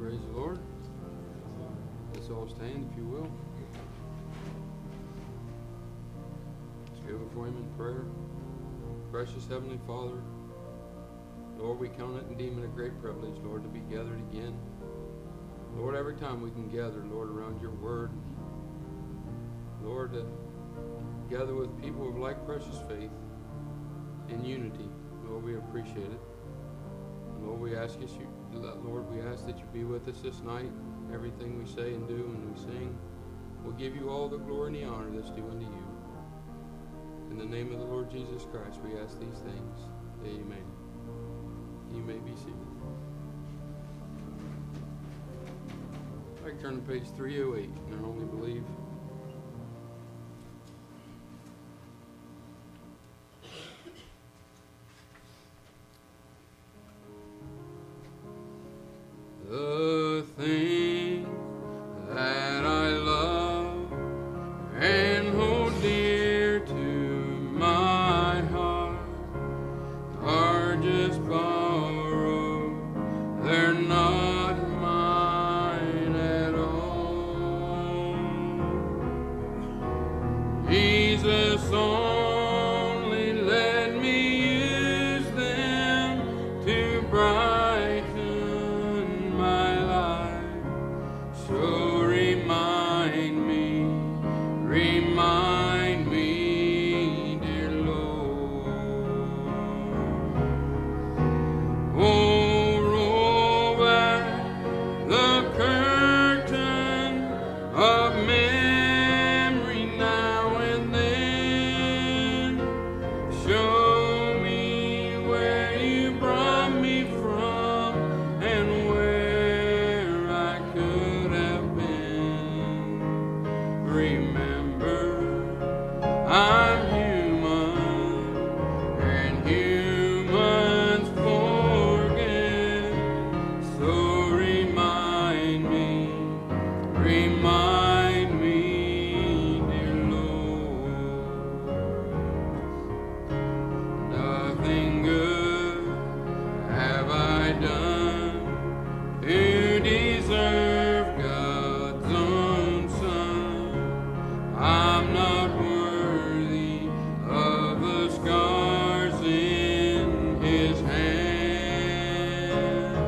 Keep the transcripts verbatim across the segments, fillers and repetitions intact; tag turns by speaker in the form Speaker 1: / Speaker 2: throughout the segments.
Speaker 1: Praise the Lord. Let's all stand, if you will. Let's go before Him in prayer. Precious Heavenly Father, Lord, we count it and deem it a great privilege, Lord, to be gathered again. Lord, every time we can gather, Lord, around your word, Lord, to gather with people of like precious faith in unity, Lord, we appreciate it. And Lord, we ask you, Lord, we ask that you be with us this night. Everything we say and do and we sing, we'll give you all the glory and the honor that's due unto you. In the name of the Lord Jesus Christ, we ask these things. Amen. You may be seated. I turn to page three oh eight, and I only believe. The thing that I love and hold dear to my heart are just borrowed. They're not mine at all. Jesus only let me use them to brighten my life. So remind me, remind me, dear Lord. Oh, roll back the curtain of memory now and then. Show me where you brought me from and where I could have been. Remember, I'm human, and humans forget. So remind me, remind me, dear Lord. Nothing good have I done to deserve God's own Son. I'm not worthy of the scars in His hand.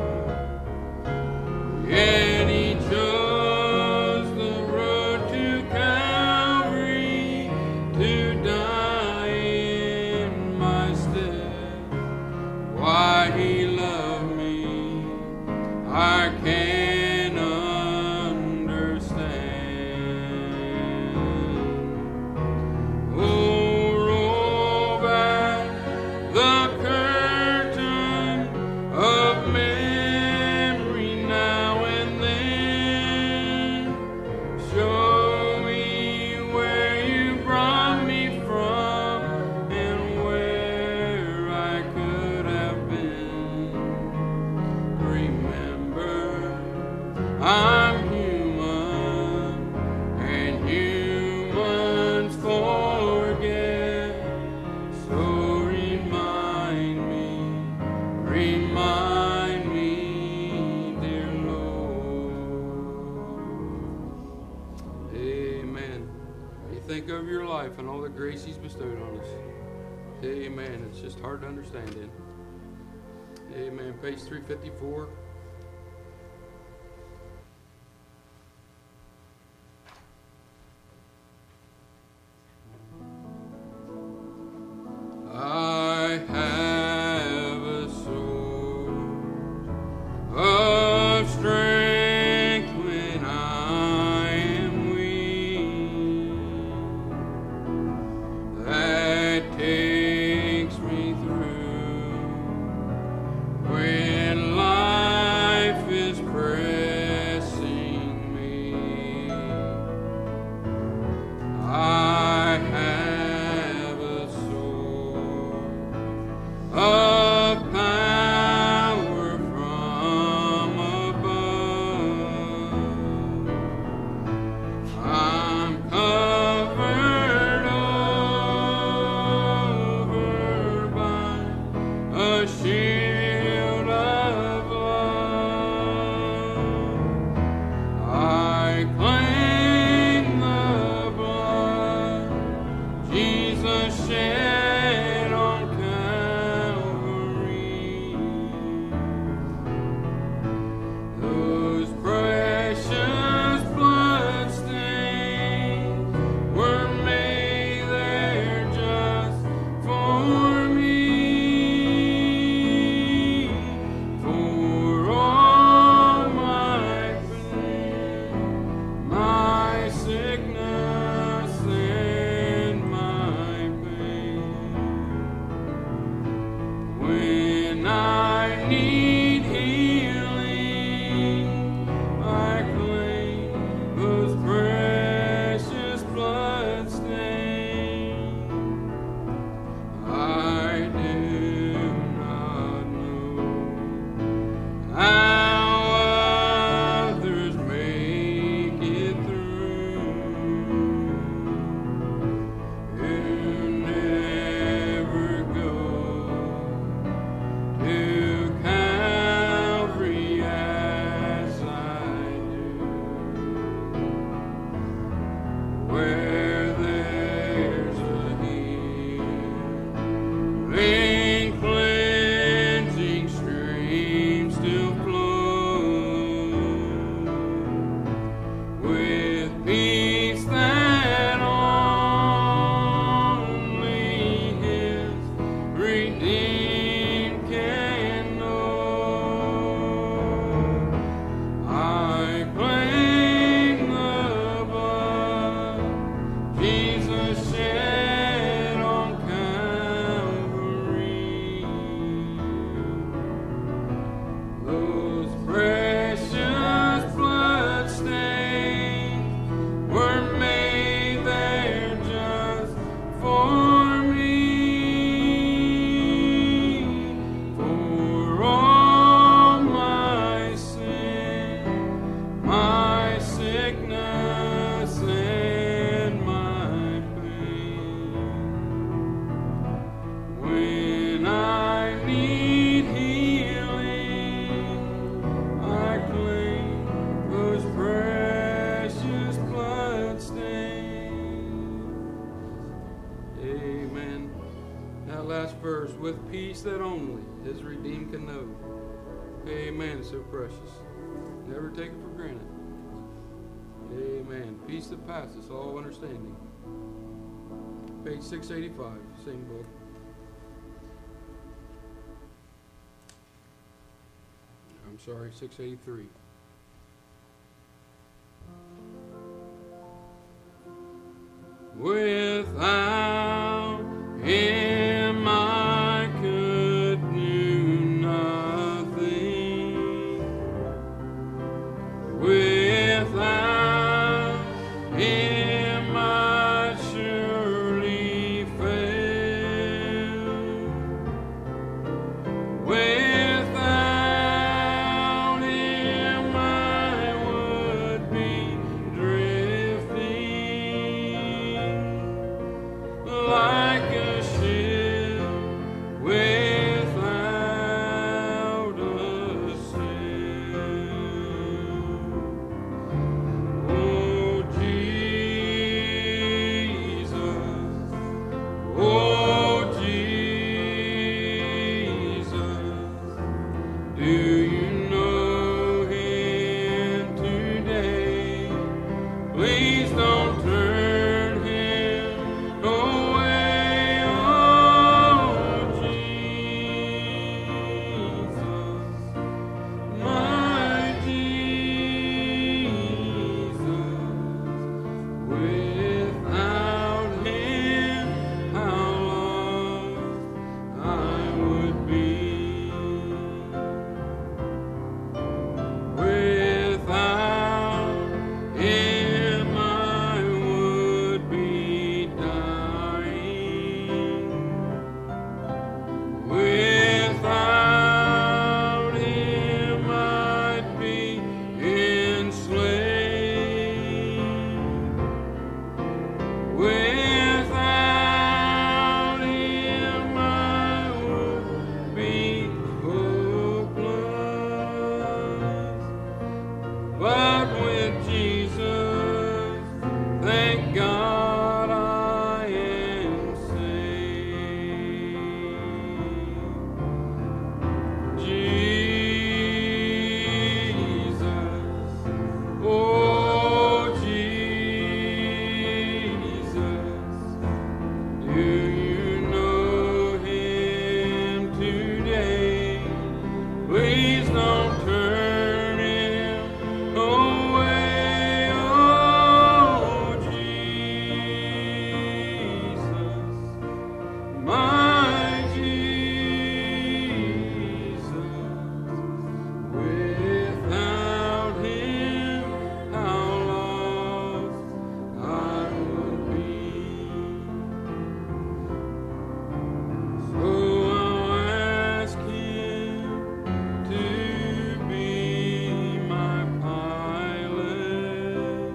Speaker 1: Yet He chose the road to Calvary to die in my stead. Why He loved me, I can't understand. Oh, roll back the curtain of memory now and then. Show me where you brought me from and where I could have been. Remember, I'm human, and humans forget. So remind me, remind me, dear Lord. Amen. You think of your life and all the grace He's bestowed on us. Amen. It's just hard to understand it. Amen. Page three fifty-four. I have a source of strength when I am weak, that takes me through when life peace that only His redeemed can know. Amen. It's so precious. Never take it for granted. Amen. Peace that passes all understanding. Page six eighty-five, same book. I'm sorry, six eighty-three. Without Him I could do nothing. Without Him I surely fail. Without Him I would be drifting like a ship without a sail. Oh Jesus, oh Jesus, do you know Him today? Please don't turn Him away, oh Jesus, my Jesus. Without Him, how lost I would be. Without Him, I would be dying. Without Him, I'd be enslaved. Without Him, I would be hopeless. But with Jesus, thank God I am saved. Jesus, oh Jesus, do you know Him today? Please don't turn Him away, oh Jesus, my Jesus. Without Him, how lost I would be. So I'll ask Him to be my pilot.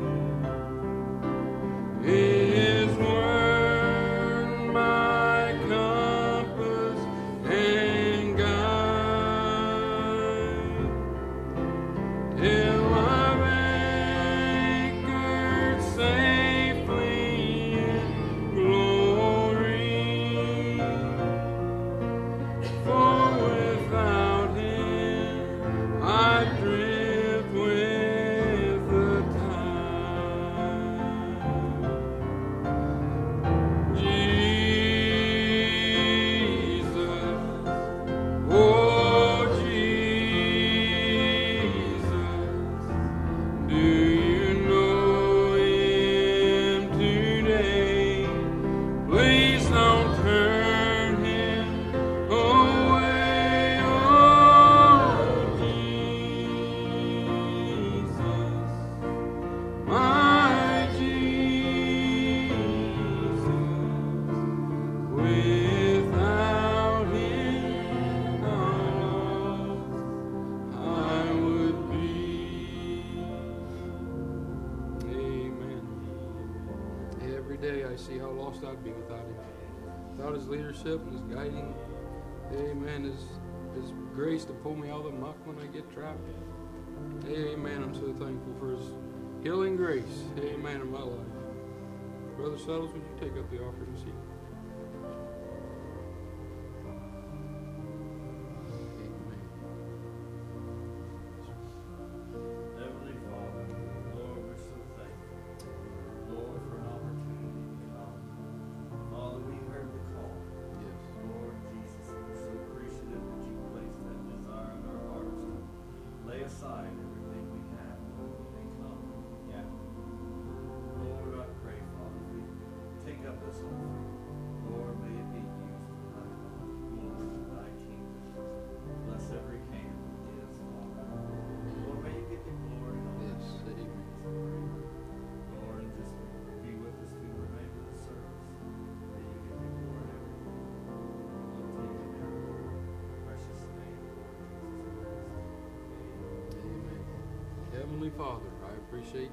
Speaker 1: His word my compass and guide, till I'm anchored safely in glory. For without Him I drift with the tide. Jesus, oh Jesus, do you know Him today? Please don't turn Him away, oh Jesus, my Jesus. Without Him, how lost I would be. Amen. Every day I see how lost I'd be without Him. Without His leadership and His guiding. Amen. His, His grace to pull me out of the muck when I get trapped. Amen. I'm so thankful for His healing grace. Amen. In my life. Brother Settles, would you take up the offering this evening? Heavenly Father, I appreciate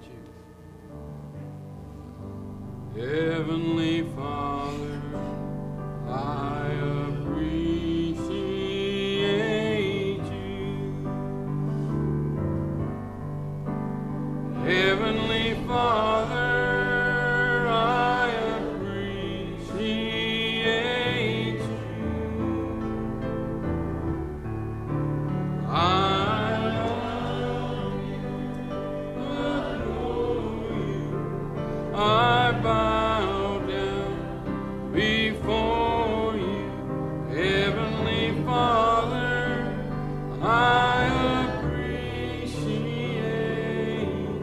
Speaker 1: you. Heavenly Father, I appreciate you. Heavenly Father, I appreciate you. I I bow down before you, Heavenly Father, I appreciate you.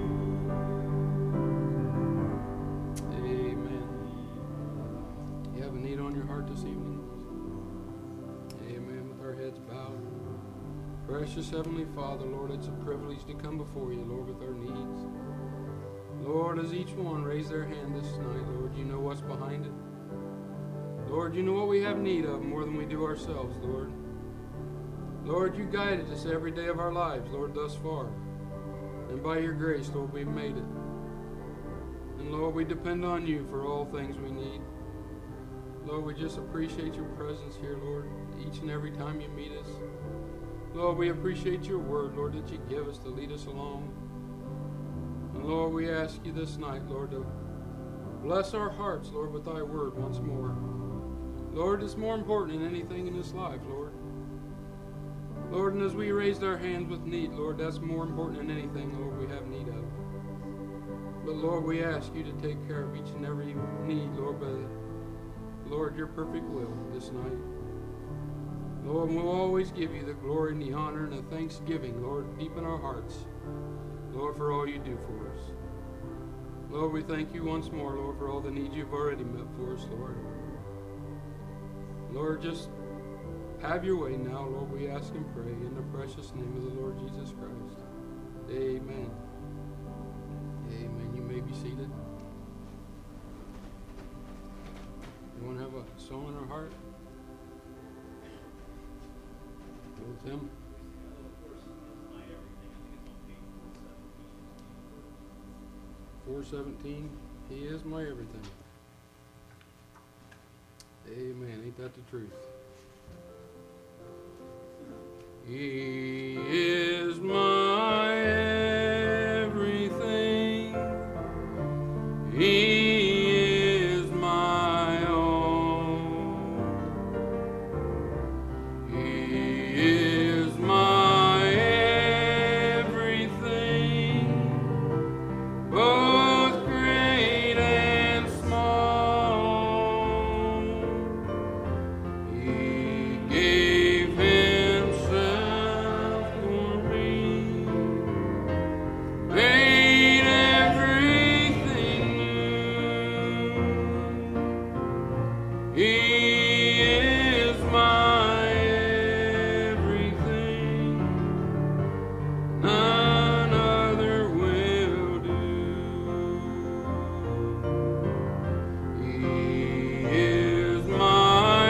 Speaker 1: Amen. You have a need on your heart this evening? Amen. With our heads bowed. Precious Heavenly Father, Lord, it's a privilege to come before you, Lord, with our needs. Lord, as each one raise their hand this night, Lord, you know what's behind it. Lord, you know what we have need of more than we do ourselves, Lord. Lord, you guided us every day of our lives, Lord, thus far. And by your grace, Lord, we've made it. And Lord, we depend on you for all things we need. Lord, we just appreciate your presence here, Lord, each and every time you meet us. Lord, we appreciate your word, Lord, that you give us to lead us along. And Lord, we ask you this night, Lord, to bless our hearts, Lord, with thy word once more. Lord, it's more important than anything in this life, Lord. Lord, and as we raised our hands with need, Lord, that's more important than anything, Lord, we have need of. But Lord, we ask you to take care of each and every need, Lord, by, Lord, your perfect will this night. Lord, we'll always give you the glory and the honor and the thanksgiving, Lord, deep in our hearts. Lord, for all you do for us. Lord, we thank you once more, Lord, for all the needs you've already met for us, Lord. Lord, just have your way now, Lord, we ask and pray in the precious name of the Lord Jesus Christ. Amen. Amen. You may be seated. You want to have a song in our heart? With him. four seventeen, he is my everything. Amen. Ain't that the truth? He is my everything. He is my own. He is my everything. Both great and small. He gave himself for me, made everything new. He is my everything. None other will do. He is my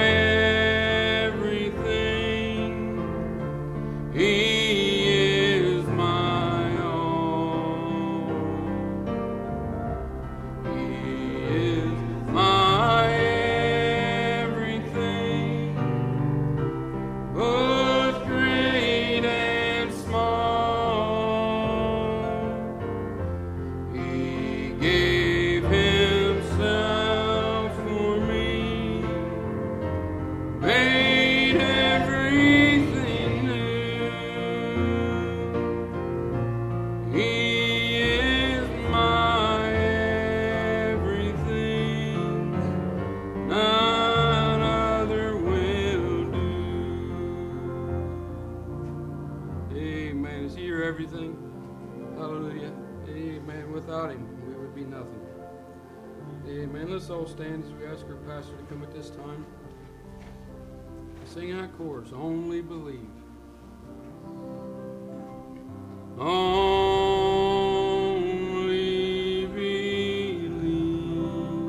Speaker 1: everything. He is my own. He is my everything, both great and small. He gave himself for me, made everything new. He is my everything. None other will do. Amen. Is he your everything? Hallelujah. Amen. Without him, we would be nothing. Amen. Let's all stand as we ask our pastor to come at this time. Sing that chorus, only believe. Only believe.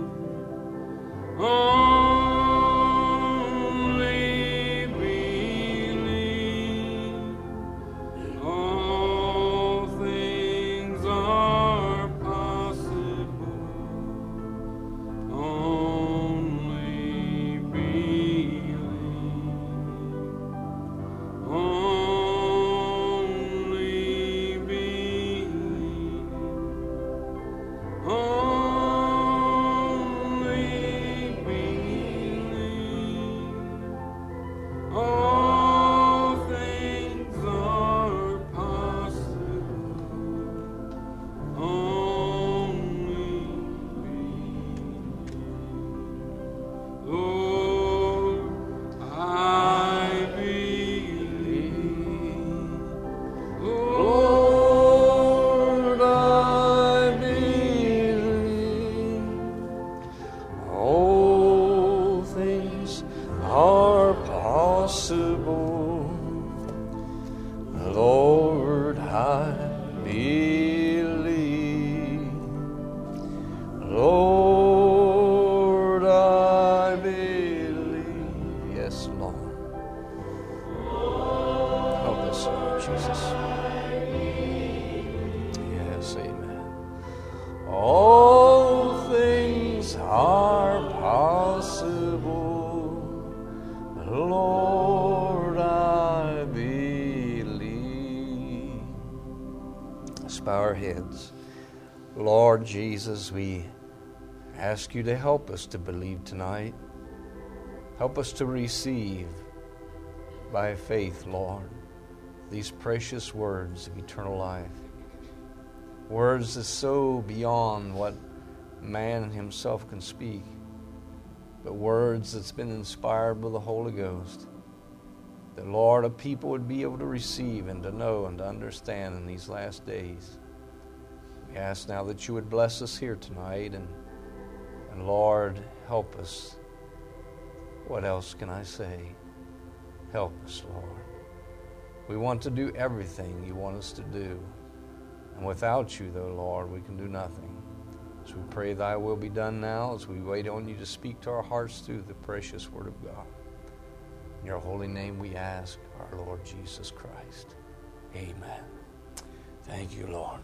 Speaker 1: Only believe. All things
Speaker 2: Lord Jesus. Yes, amen. All things are possible, Lord, I believe. Let's bow our heads. Lord Jesus, we ask you to help us to believe tonight. Help us to receive by faith, Lord, these precious words of eternal life. Words that's so beyond what man himself can speak, but words that's been inspired by the Holy Ghost. That, Lord, a people would be able to receive and to know and to understand in these last days. We ask now that you would bless us here tonight, and, and Lord, help us. What else can I say? Help us, Lord. We want to do everything you want us to do. And without you, though, Lord, we can do nothing. So we pray thy will be done now as we wait on you to speak to our hearts through the precious word of God. In your holy name we ask, our Lord Jesus Christ. Amen. Thank you, Lord.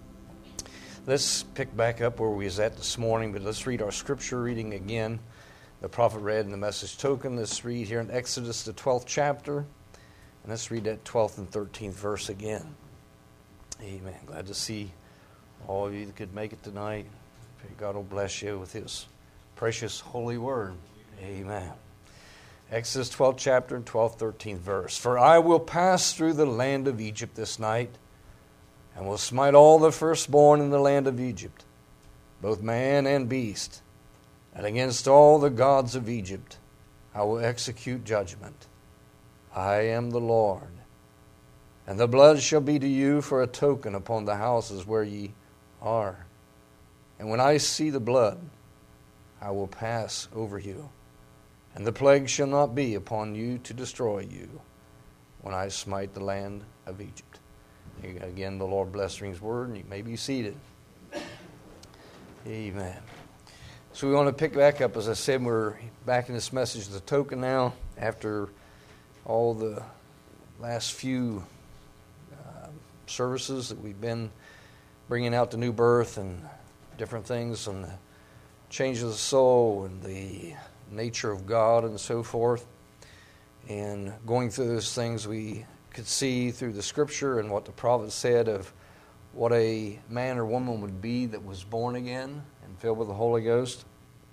Speaker 2: Let's pick back up where we was at this morning, but let's read our scripture reading again. The prophet read in the message token. Let's read here in Exodus, the twelfth chapter. And let's read that twelfth and thirteenth verse again. Amen. Glad to see all of you that could make it tonight. Pray God will bless you with his precious holy word. Amen. Exodus twelfth chapter and twelfth, thirteenth verse. For I will pass through the land of Egypt this night, and will smite all the firstborn in the land of Egypt, both man and beast. And against all the gods of Egypt I will execute judgment. I am the Lord. And the blood shall be to you for a token upon the houses where ye are. And when I see the blood, I will pass over you. And the plague shall not be upon you to destroy you when I smite the land of Egypt. Again, the Lord bless His word, and you may be seated. Amen. So we want to pick back up. As I said, we're back in this message of the token now, after all the last few uh, services that we've been bringing out the new birth and different things on the change of the soul and the nature of God and so forth. And going through those things, we could see through the scripture and what the prophet said of what a man or woman would be that was born again and filled with the Holy Ghost.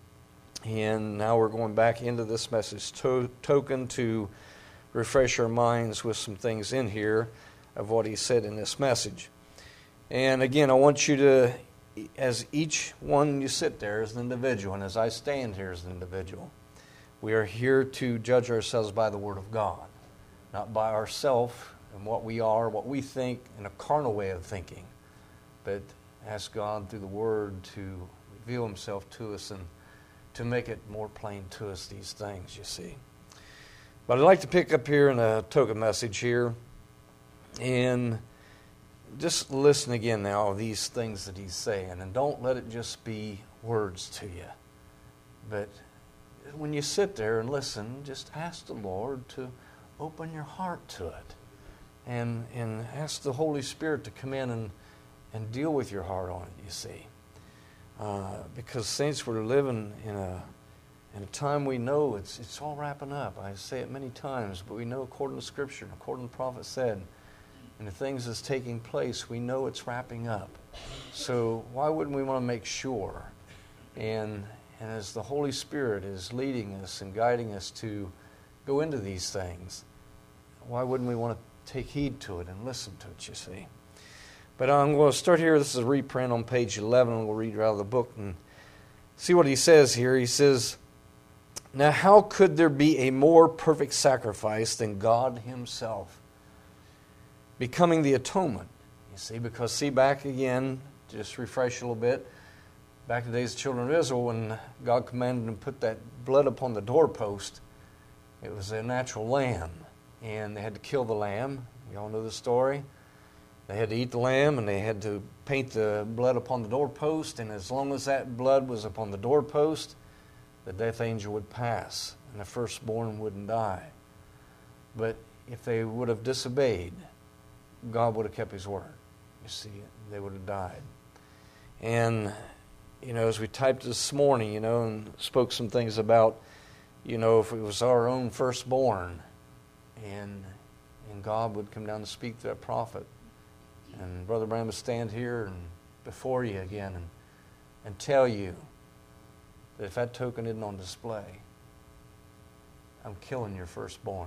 Speaker 2: And now we're going back into this message to- token to refresh our minds with some things in here of what he said in this message. And again, I want you to, as each one you sit there as an individual, and as I stand here as an individual, we are here to judge ourselves by the Word of God, not by ourselves and what we are, what we think in a carnal way of thinking, but ask God through the Word to reveal Himself to us and to make it more plain to us, these things, you see. But I'd like to pick up here in a token message here and just listen again now of these things that he's saying, and don't let it just be words to you. But when you sit there and listen, just ask the Lord to open your heart to it, and and ask the Holy Spirit to come in and, and deal with your heart on it, you see. Uh, because, saints, we're living in a in a time we know it's it's all wrapping up. I say it many times, but we know according to Scripture, according to the prophet said, and the things that's taking place, we know it's wrapping up. So why wouldn't we want to make sure? And and as the Holy Spirit is leading us and guiding us to go into these things, why wouldn't we want to take heed to it and listen to it, you see? But I'm going to start here. This is a reprint on page eleven, and we'll read out of the book and see what he says here. He says, now how could there be a more perfect sacrifice than God Himself, becoming the atonement? You see, because see, back again, to just refresh a little bit, back in the days of the children of Israel, when God commanded them to put that blood upon the doorpost, it was a natural lamb, and they had to kill the lamb. We all know the story. They had to eat the lamb, and they had to paint the blood upon the doorpost, and as long as that blood was upon the doorpost, the death angel would pass, and the firstborn wouldn't die. But if they would have disobeyed, God would have kept his word. You see, they would have died. And, you know, as we typed this morning, you know, and spoke some things about, you know, if it was our own firstborn, and and God would come down to speak to that prophet, and Brother Branham would stand here and before you again and, and tell you that if that token isn't on display, I'm killing your firstborn.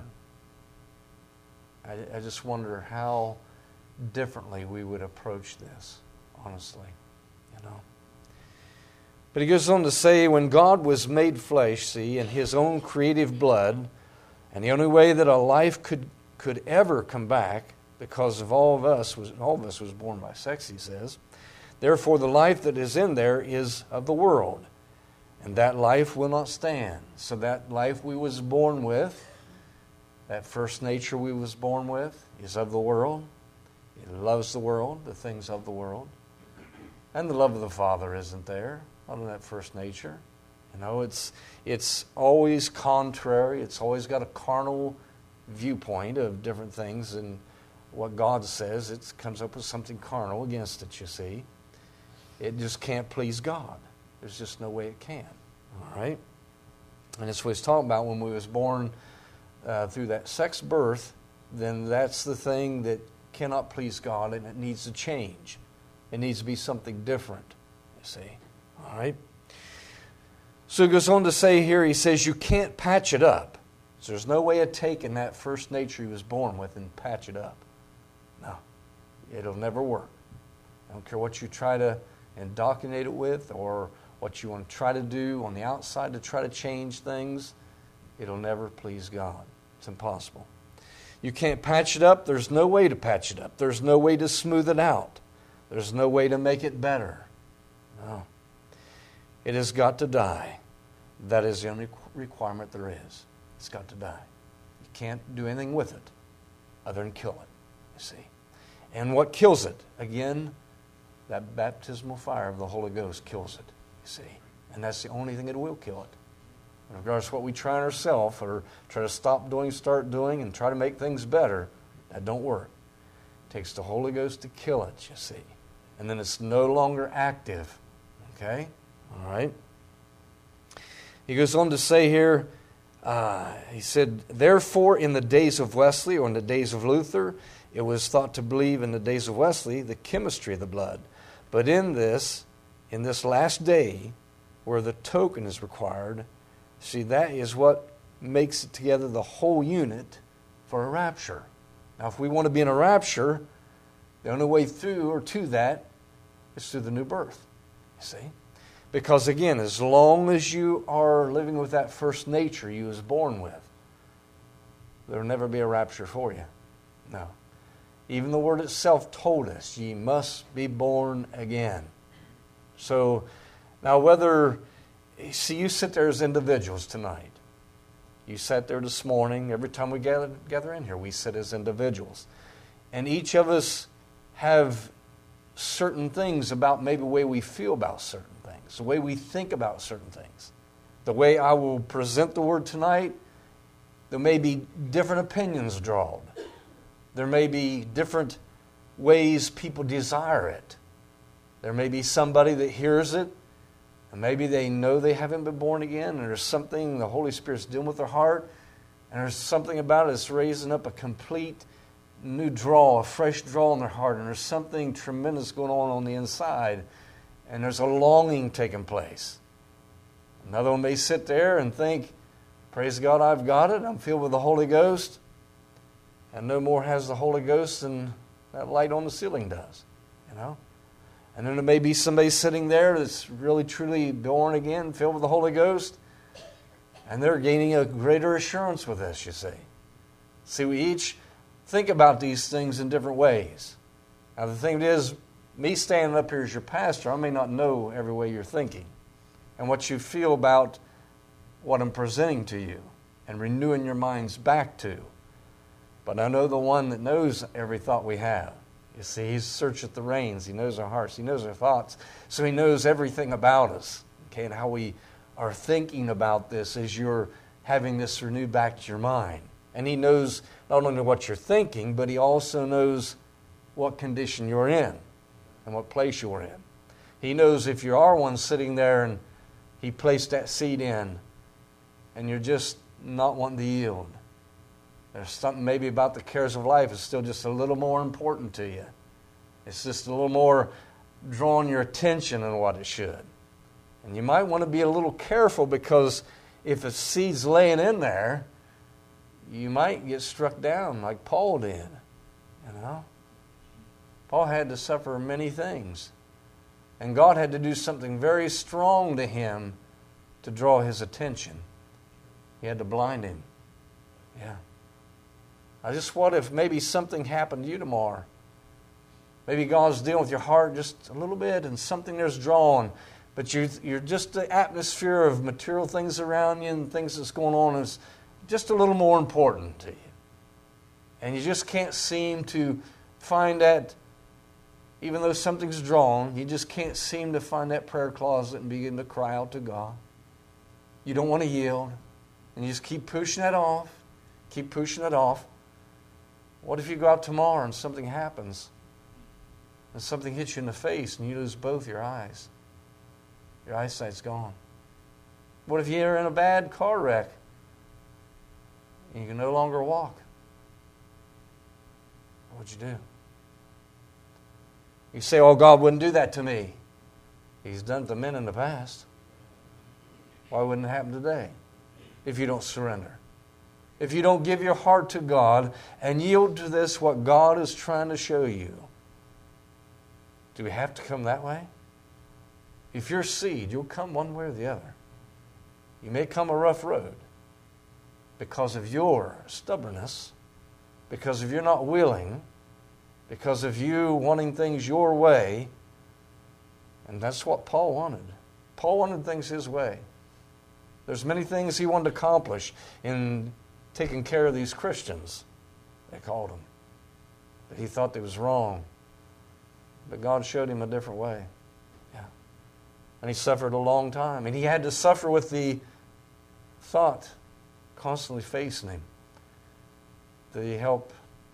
Speaker 2: I, I just wonder how differently we would approach this, honestly, you know. But he goes on to say, when God was made flesh, see, in his own creative blood, and the only way that a life could could ever come back, because of all of us was all of us was born by sex, he says. Therefore, the life that is in there is of the world, and that life will not stand. So that life we was born with, that first nature we was born with, is of the world. It loves the world, the things of the world. And the love of the Father isn't there, not in that first nature. You know, it's it's always contrary. It's always got a carnal viewpoint of different things, and what God says, it comes up with something carnal against it, you see. It just can't please God. There's just no way it can. All right? And it's what he's talking about when we was born uh, through that sex birth, then that's the thing that cannot please God, and it needs to change. It needs to be something different, you see. All right? So he goes on to say here, he says, you can't patch it up. So there's no way of taking that first nature he was born with and patch it up. No. It'll never work. I don't care what you try to indoctrinate it with or what you want to try to do on the outside to try to change things. It'll never please God. It's impossible. You can't patch it up. There's no way to patch it up. There's no way to smooth it out. There's no way to make it better. No. It has got to die. That is the only requirement there is. It's got to die. You can't do anything with it other than kill it, you see. And what kills it? Again, that baptismal fire of the Holy Ghost kills it, you see. And that's the only thing that will kill it. Regardless of what we try on ourselves or try to stop doing, start doing, and try to make things better, that don't work. It takes the Holy Ghost to kill it, you see. And then it's no longer active. Okay? All right? He goes on to say here, uh, he said, therefore in the days of Wesley or in the days of Luther, it was thought to believe in the days of Wesley the chemistry of the blood. But in this, in this last day, where the token is required, see, that is what makes it together the whole unit for a rapture. Now, if we want to be in a rapture, the only way through or to that is through the new birth, you see. Because again, as long as you are living with that first nature you was born with, there will never be a rapture for you. No. Even the word itself told us, ye must be born again. So, now whether, see, you sit there as individuals tonight. You sat there this morning. Every time we gather, gather in here, we sit as individuals. And each of us have certain things about maybe the way we feel about certain things, the way we think about certain things. The way I will present the word tonight, there may be different opinions drawn. There may be different ways people desire it. There may be somebody that hears it, and maybe they know they haven't been born again, and there's something the Holy Spirit's doing with their heart, and there's something about it that's raising up a complete new draw, a fresh draw in their heart, and there's something tremendous going on on the inside, and there's a longing taking place. Another one may sit there and think, praise God, I've got it, I'm filled with the Holy Ghost, and no more has the Holy Ghost than that light on the ceiling does, you know. And then there may be somebody sitting there that's really truly born again, filled with the Holy Ghost, and they're gaining a greater assurance with this, you see. See, we each think about these things in different ways. Now, the thing is, me standing up here as your pastor, I may not know every way you're thinking and what you feel about what I'm presenting to you and renewing your minds back to. But I know the one that knows every thought we have. You see, He searcheth the reins. He knows our hearts. He knows our thoughts. So He knows everything about us. Okay, and how we are thinking about this as you're having this renewed back to your mind. And He knows not only what you're thinking, but He also knows what condition you're in and what place you're in. He knows if you are one sitting there and He placed that seed in and you're just not wanting to yield. There's something maybe about the cares of life is still just a little more important to you. It's just a little more drawing your attention than what it should. And you might want to be a little careful, because if a seed's laying in there, you might get struck down like Paul did. You know? Paul had to suffer many things. And God had to do something very strong to him to draw his attention. He had to blind him. Yeah. I just what if maybe something happened to you tomorrow? Maybe God's dealing with your heart just a little bit and something there's drawn. But you're, you're just the atmosphere of material things around you and things that's going on is just a little more important to you. And you just can't seem to find that, even though something's drawn, you just can't seem to find that prayer closet and begin to cry out to God. You don't want to yield. And you just keep pushing it off. Keep pushing it off. What if you go out tomorrow and something happens? And something hits you in the face and you lose both your eyes? Your eyesight's gone. What if you're in a bad car wreck and you can no longer walk? What'd you do? You say, oh, God wouldn't do that to me. He's done it to men in the past. Why wouldn't it happen today if you don't surrender? If you don't give your heart to God and yield to this, what God is trying to show you? Do we have to come that way? If you're seed, you'll come one way or the other. You may come a rough road because of your stubbornness, because of you're not willing, because of you wanting things your way. And that's what Paul wanted. Paul wanted things his way. There's many things he wanted to accomplish in taking care of these Christians, they called them, that he thought that was wrong. But God showed him a different way. Yeah. And he suffered a long time. And he had to suffer with the thought constantly facing him. Did he help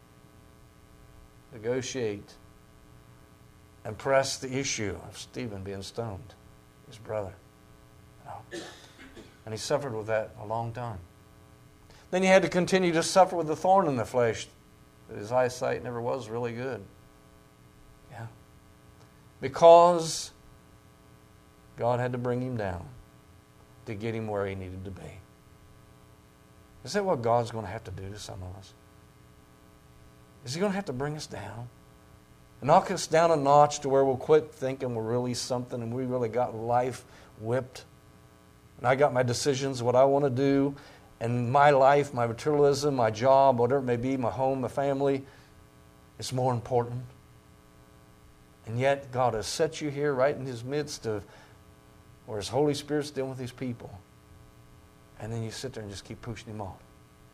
Speaker 2: negotiate and press the issue of Stephen being stoned, his brother? No. And he suffered with that a long time. Then he had to continue to suffer with the thorn in the flesh, that his eyesight never was really good. Yeah. Because God had to bring him down to get him where he needed to be. Is that what God's going to have to do to some of us? Is He going to have to bring us down? And knock us down a notch to where we'll quit thinking we're really something and we really got life whipped. And I got my decisions, what I want to do, and my life, my materialism, my job, whatever it may be, my home, my family, it's more important. And yet God has set you here right in His midst of where His Holy Spirit's dealing with His people. And then you sit there and just keep pushing Him off.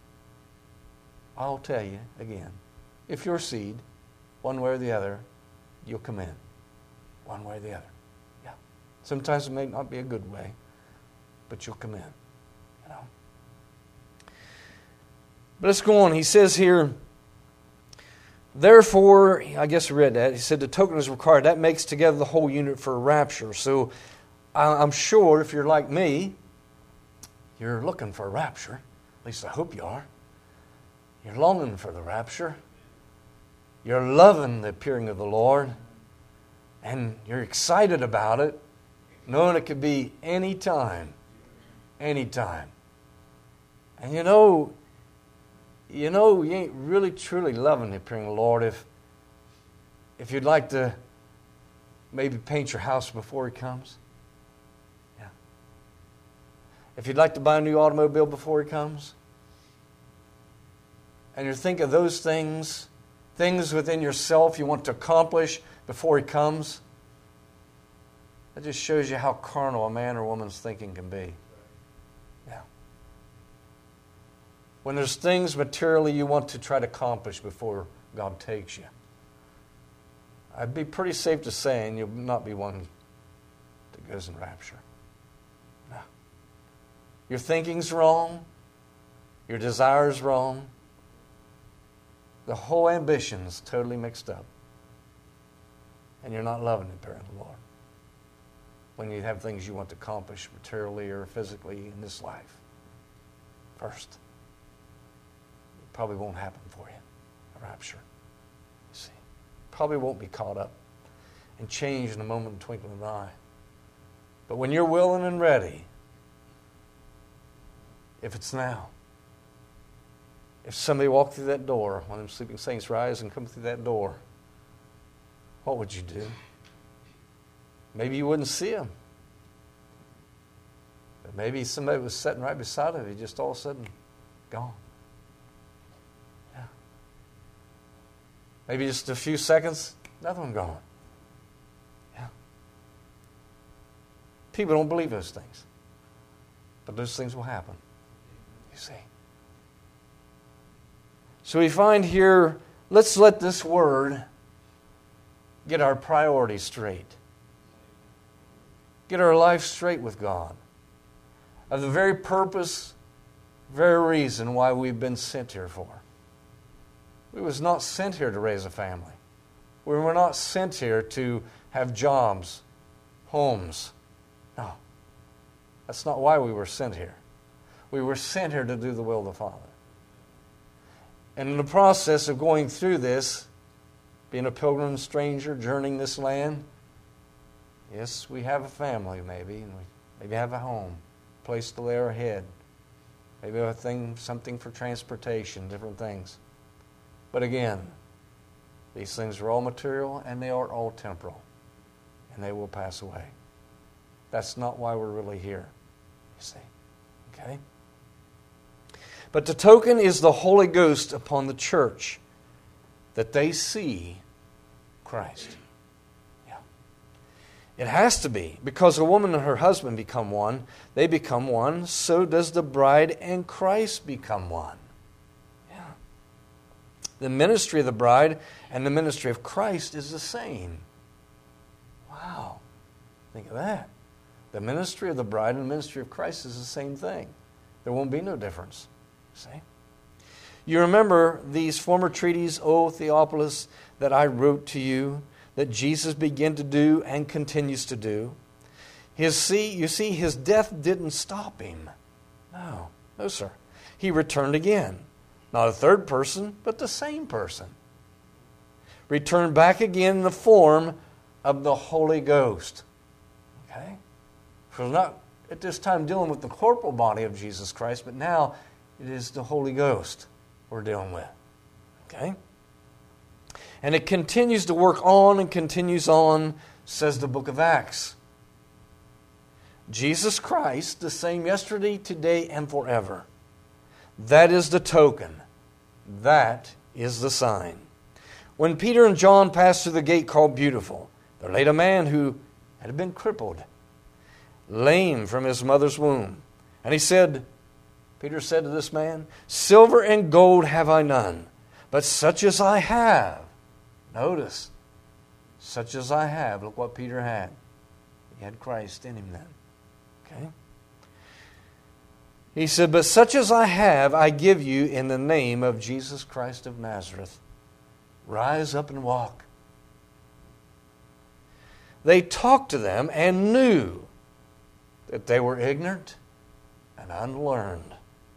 Speaker 2: I'll tell you again, if you're seed, one way or the other, you'll come in. One way or the other. Yeah. Sometimes it may not be a good way, but you'll come in. You know. But let's go on. He says here, therefore, I guess I read that. He said the token is required. That makes together the whole unit for a rapture. So I'm sure if you're like me, you're looking for a rapture. At least I hope you are. You're longing for the rapture. You're loving the appearing of the Lord. And you're excited about it, knowing it could be any time. Any time. And you know, you know, you ain't really truly loving the appearing of the Lord if, if you'd like to maybe paint your house before He comes. Yeah. If you'd like to buy a new automobile before He comes. And you're thinking of those things, things within yourself you want to accomplish before He comes. That just shows you how carnal a man or woman's thinking can be. Yeah. When there's things materially you want to try to accomplish before God takes you, I'd be pretty safe to say, and you'll not be one that goes in rapture. No. Your thinking's wrong. Your desire's wrong. The whole ambition's totally mixed up. and you're not loving the Spirit of the Lord. When you have things you want to accomplish materially or physically in this life first, it probably won't happen for you, a rapture. You see, probably won't be caught up and changed in a moment of the twinkling of an eye. But when you're willing and ready, if it's now, if somebody walked through that door, one of them sleeping saints rise and come through that door, what would you do? Maybe you wouldn't see him. But maybe somebody was sitting right beside of you, just all of a sudden gone. Yeah. Maybe just a few seconds, another one gone. Yeah. People don't believe those things. But those things will happen. You see. So we find here, let's let this word get our priorities straight. Get our life straight with God. Of the very purpose, very reason why we've been sent here for. We was not sent here to raise a family. We were not sent here to have jobs, homes. No. That's not why we were sent here. We were sent here to do the will of the Father. And in the process of going through this, being a pilgrim stranger, journeying this land, yes, we have a family maybe, and we maybe have a home, a place to lay our head, maybe a thing, something for transportation, different things. But again, these things are all material and they are all temporal, and they will pass away. That's not why we're really here, you see. Okay? But the token is the Holy Ghost upon the church, that they see Christ. Yeah. It has to be, because a woman and her husband become one, they become one, so does the bride and Christ become one. Yeah. The ministry of the bride and the ministry of Christ is the same. Wow. Think of that. The ministry of the bride and the ministry of Christ is the same thing. There won't be no difference. See? You remember these former treaties, O Theophilus, that I wrote to you, that Jesus began to do and continues to do. His see, you see, his death didn't stop him. No, no, sir. He returned again. Not a third person, but the same person. Returned back again in the form of the Holy Ghost. Okay? So we're not at this time dealing with the corporal body of Jesus Christ, but now it is the Holy Ghost we're dealing with. Okay? And it continues to work on and continues on, says the book of Acts. Jesus Christ, the same yesterday, today, and forever. That is the token. That is the sign. When Peter and John passed through the gate called Beautiful, there laid a man who had been crippled, lame from his mother's womb. And he said, Peter said to this man, silver and gold have I none, but such as I have. Notice, such as I have. Look what Peter had. He had Christ in him then. Okay? He said, but such as I have, I give you in the name of Jesus Christ of Nazareth. Rise up and walk. They talked to them and knew that they were ignorant and unlearned.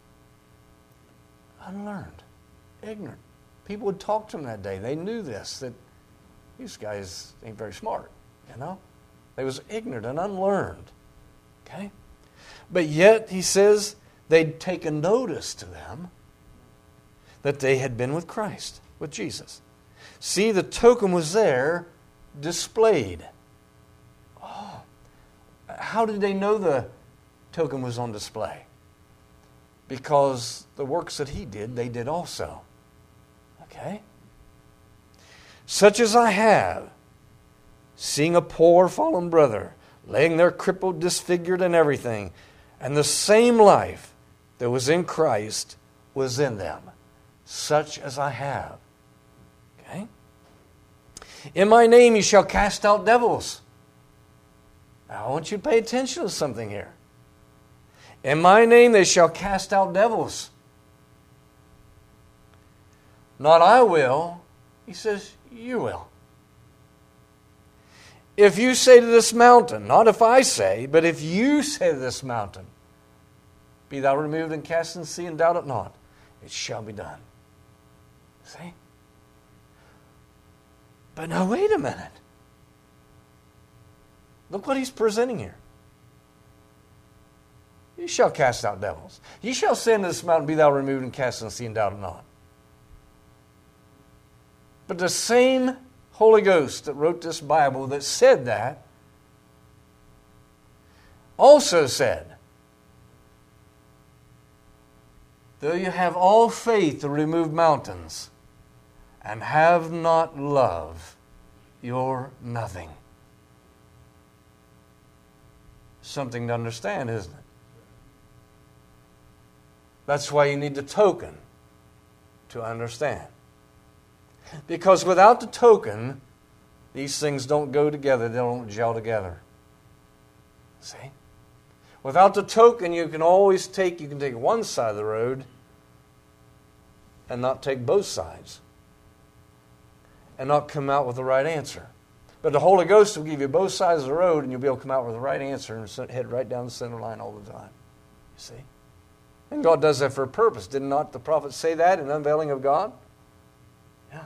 Speaker 2: Unlearned. Ignorant. People would talk to them that day. They knew this, that these guys ain't very smart, you know. They was ignorant and unlearned. Okay? But yet, he says, they'd taken notice to them that they had been with Christ, with Jesus. See, the token was there, displayed. Oh, how did they know the token was on display? Because the works that he did, they did also. Okay? Such as I have, seeing a poor fallen brother, laying there crippled, disfigured, and everything, and the same life that was in Christ was in them. Such as I have. Okay? In my name you shall cast out devils. Now I want you to pay attention to something here. In my name they shall cast out devils. Not I will. He says, you will. if you say to this mountain, not if I say, but if you say to this mountain, be thou removed and cast in the sea, and doubt it not, it shall be done. See? But now wait a minute. Look what he's presenting here. You shall cast out devils. You shall say unto this mountain, be thou removed and cast in the sea, and doubt it not. But the same Holy Ghost that wrote this Bible that said that also said, though you have all faith to remove mountains and have not love, you're nothing. Something to understand, isn't it? That's why you need the token to understand. Because without the token, these things don't go together. They don't gel together. See? Without the token, you can always take, you can take one side of the road and not take both sides. And not come out with the right answer. But the Holy Ghost will give you both sides of the road, and you'll be able to come out with the right answer and head right down the center line all the time. You see? And God does that for a purpose. Did not the prophet say that in Unveiling of God? Yeah.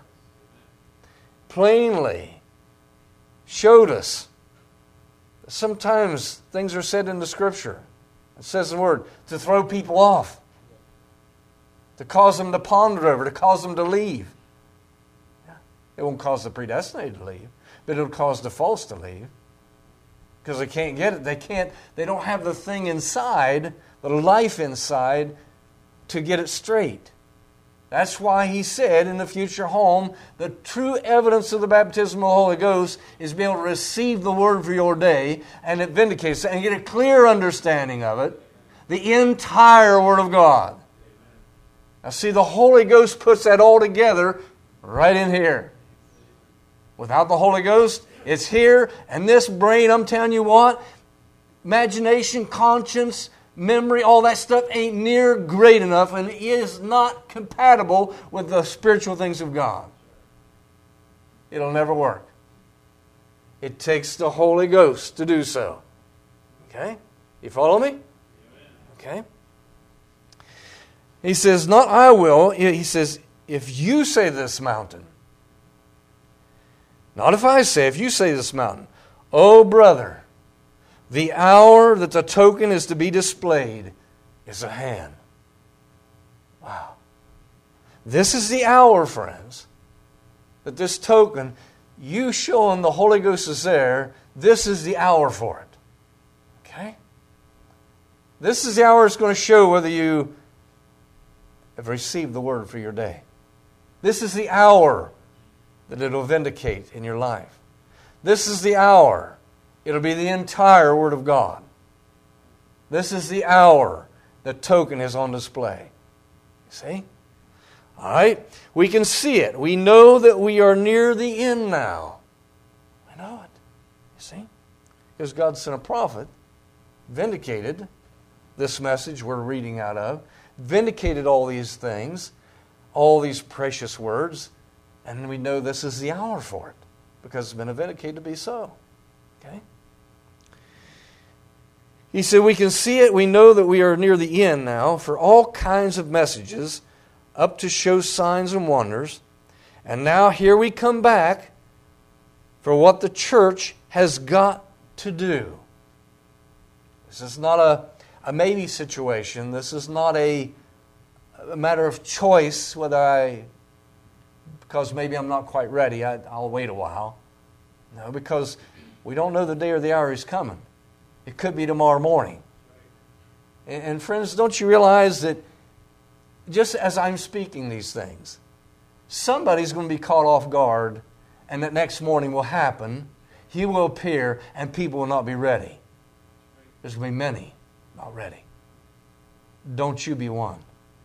Speaker 2: Plainly showed us that sometimes things are said in the Scripture. It says the word, to throw people off. To cause them to ponder over, to cause them to leave. Yeah. It won't cause the predestinated to leave, but it'll cause the false to leave. Because they can't get it. They can't, they don't have the thing inside, the life inside, to get it straight. That's why he said in the future home, the true evidence of the baptism of the Holy Ghost is being able to receive the word for your day, and it vindicates it, and get a clear understanding of it, the entire Word of God. Now see, the Holy Ghost puts that all together right in here. Without the Holy Ghost, it's here, and this brain, I'm telling you what, imagination, conscience, memory, all that stuff ain't near great enough and is not compatible with the spiritual things of God. It'll never work. It takes the Holy Ghost to do so. Okay? You follow me? Okay? He says, not I will. He says, if you say this mountain, not if I say, if you say this mountain, oh brother, the hour that the token is to be displayed is at hand. Wow. This is the hour, friends, that this token, you showing the Holy Ghost is there, this is the hour for it. Okay? This is the hour it's going to show whether you have received the word for your day. This is the hour that it'll vindicate in your life. This is the hour. It'll be the entire Word of God. This is the hour that token is on display. See? All right? We can see it. We know that we are near the end now. I know it. You see? Because God sent a prophet, vindicated this message we're reading out of, vindicated all these things, all these precious words, and we know this is the hour for it because it's been vindicated to be so. Okay? He said, we can see it. We know that we are near the end now for all kinds of messages up to show signs and wonders. And now here we come back for what the church has got to do. This is not a, a maybe situation. This is not a, a matter of choice whether I... because maybe I'm not quite ready, I, I'll wait a while. No, because we don't know the day or the hour He's coming. It could be tomorrow morning. And, and friends, don't you realize that just as I'm speaking these things, somebody's going to be caught off guard, and that next morning will happen. He will appear, and people will not be ready. There's going to be many not ready. Don't you be one.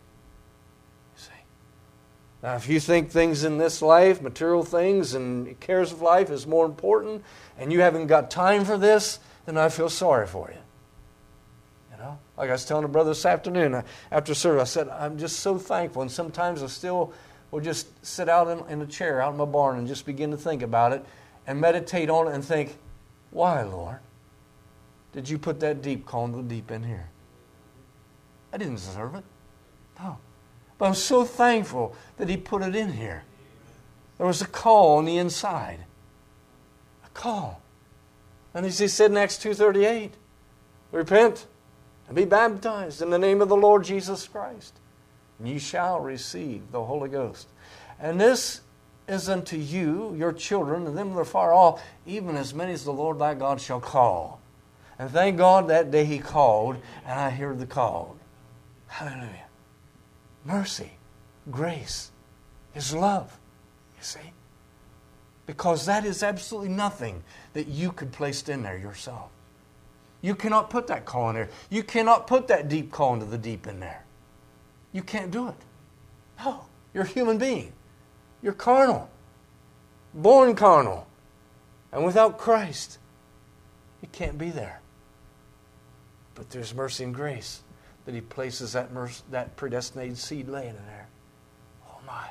Speaker 2: Now, if you think things in this life, material things and cares of life is more important, and you haven't got time for this, then I feel sorry for you. You know, like I was telling a brother this afternoon after service, I said, I'm just so thankful, and sometimes I still will just sit out in, in a chair out in my barn and just begin to think about it and meditate on it and think, Why, Lord, did you put that deep call into the deep in here? I didn't deserve it. No. But I'm so thankful that He put it in here. There was a call on the inside. A call. And as He said in Acts two thirty-eight, repent and be baptized in the name of the Lord Jesus Christ, and ye shall receive the Holy Ghost. And this is unto you, your children, and them that are far off, even as many as the Lord thy God shall call. And thank God that day He called, and I heard the call. Hallelujah. Mercy, grace, His love, you see. Because that is absolutely nothing that you could place in there yourself. You cannot put that call in there. You cannot put that deep call into the deep in there. You can't do it. No, you're a human being. You're carnal, born carnal. And without Christ, you can't be there. But there's mercy and grace that He places that mercy, that predestinated seed laying in there. Oh my.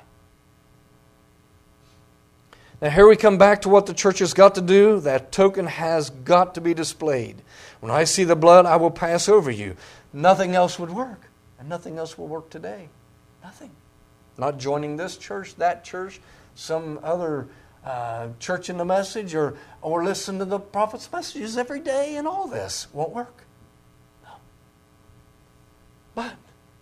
Speaker 2: Now here we come back to what the church has got to do. That token has got to be displayed. When I see the blood, I will pass over you. Nothing else would work. And nothing else will work today. Nothing. Not joining this church, that church, some other uh, church in the message, or, or listen to the prophet's messages every day, and all this won't work. No. But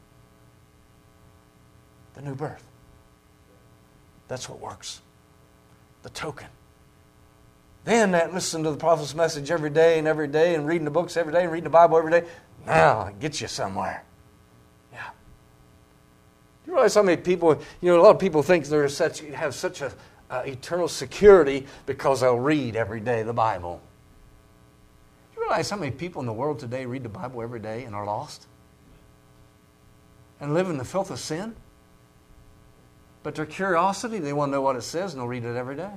Speaker 2: the new birth, that's what works. The token. Then that listen to the prophet's message every day and every day, and reading the books every day, and reading the Bible every day, now it gets you somewhere. Yeah. You realize how many people, you know, a lot of people think they're such, have such a uh, eternal security because they'll read every day the Bible. You realize how many people in the world today read the Bible every day and are lost? And live in the filth of sin? But their curiosity, they want to know what it says, and they'll read it every day.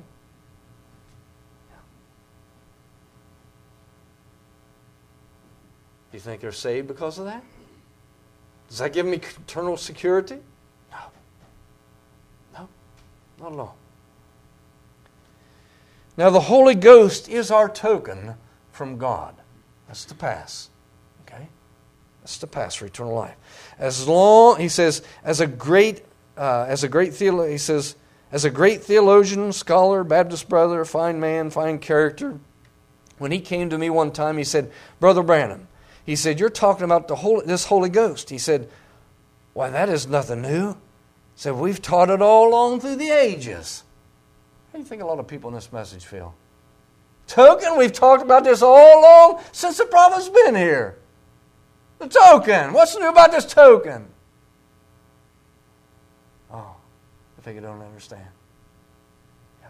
Speaker 2: Do you think they're saved because of that? Does that give me eternal security? No. No, not at all. Now the Holy Ghost is our token from God. That's the pass. Okay? That's the pass for eternal life. As long, he says, as a great, uh, as a great theologian, he says, as a great theologian, scholar, Baptist brother, fine man, fine character, when he came to me one time, he said, Brother Branham, he said, you're talking about the Holy, this Holy Ghost. He said, why, that is nothing new. He said, we've taught it all along through the ages. How do you think a lot of people in this message feel? Token, we've talked about this all along since the prophet's been here. The token. What's new about this token? Oh, I think you don't understand. Yeah.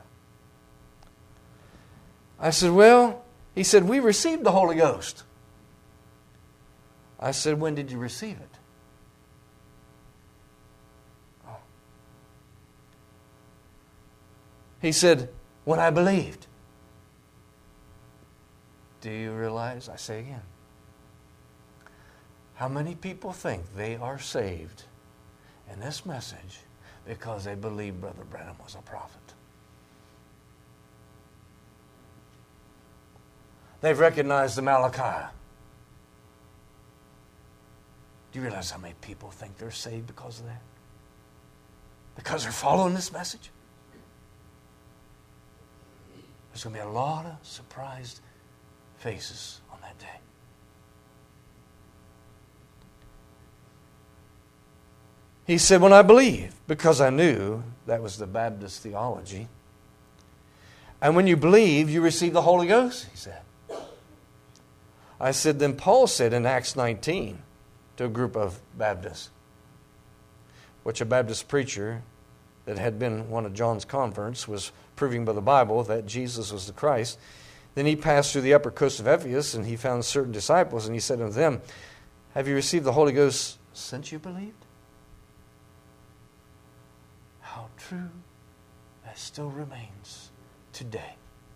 Speaker 2: I said, well, he said, we received the Holy Ghost. I said, when did you receive it? Oh. He said, when I believed. Do you realize? I say again. How many people think they are saved in this message because they believe Brother Branham was a prophet? They've recognized the Malachi. Do you realize how many people think they're saved because of that? Because they're following this message? There's going to be a lot of surprised faces on that day. He said, when I believed, because I knew that was the Baptist theology. And when you believe, you receive the Holy Ghost, he said. I said, then Paul said in Acts nineteen to a group of Baptists, which a Baptist preacher that had been one of John's converts was proving by the Bible that Jesus was the Christ. Then he passed through the upper coast of Ephesus, and he found certain disciples, and he said unto them, have you received the Holy Ghost since you believed? How true that still remains today.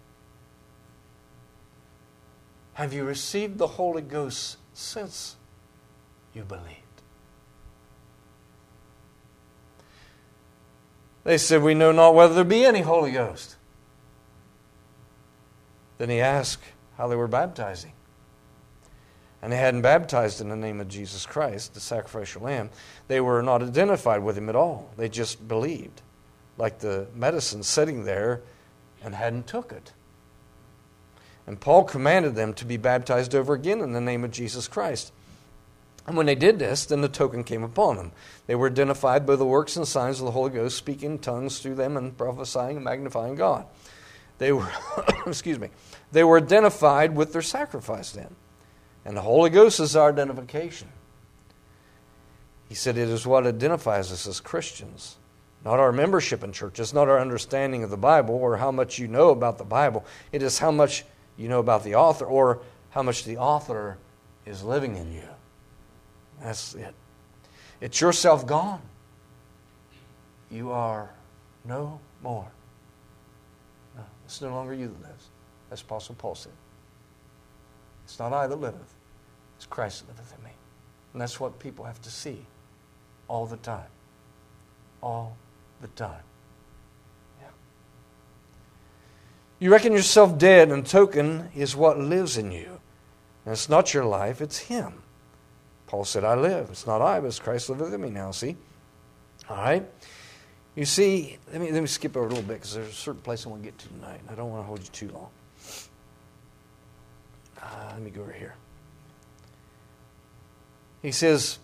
Speaker 2: Have you received the Holy Ghost since you believed? They said, we know not whether there be any Holy Ghost. Then he asked, how they were baptizing. And they hadn't baptized in the name of Jesus Christ, the sacrificial lamb. They were not identified with him at all. They just believed, like the medicine sitting there and hadn't took it. And Paul commanded them to be baptized over again in the name of Jesus Christ. And when they did this, then the token came upon them. They were identified by the works and signs of the Holy Ghost, speaking in tongues through them and prophesying and magnifying God. They were, excuse me, they were identified with their sacrifice then. And the Holy Ghost is our identification. He said it is what identifies us as Christians. Not our membership in church. It's not our understanding of the Bible or how much you know about the Bible. It is how much you know about the author or how much the author is living in you. That's it. It's yourself gone. You are no more. No, it's no longer you that lives. As Apostle Paul said. It's not I that liveth. It's Christ that liveth in me. And that's what people have to see all the time. All the time. Yeah. You reckon yourself dead, and token is what lives in you. And it's not your life, it's Him. Paul said, I live. It's not I, but it's Christ liveth in me now, see? All right? You see, let me, let me skip over a little bit because there's a certain place I want to get to tonight. And I don't want to hold you too long. Uh, let me go over here. He says,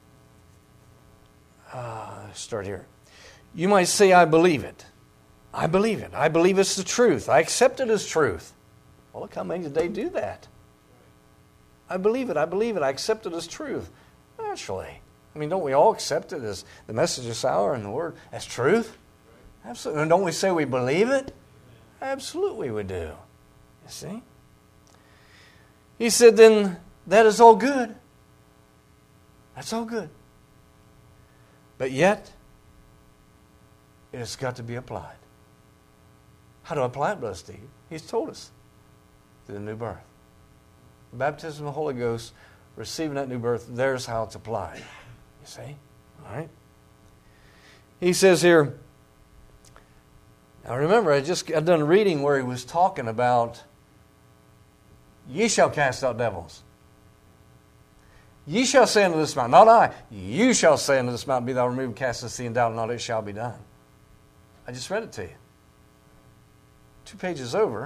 Speaker 2: uh, start here. You might say, I believe it. I believe it. I believe it's the truth. I accept it as truth. Well, look how many today do that. I believe it. I believe it. I accept it as truth. Naturally. I mean, don't we all accept it as the message of sour and the word as truth? Absolutely. And don't we say we believe it? Absolutely we do. You see? He said, then that is all good. That's all good. But yet, it has got to be applied. How do I apply it, Brother Steve? He's told us. Through the new birth. Baptism of the Holy Ghost, receiving that new birth, there's how it's applied. You see? All right? He says here, now remember, I just got done reading where he was talking about, ye shall cast out devils. Ye shall say unto this mountain, not I, you shall say unto this mountain, be thou removed, cast the sea, and doubt not, it shall be done. I just read it to you. Two pages over.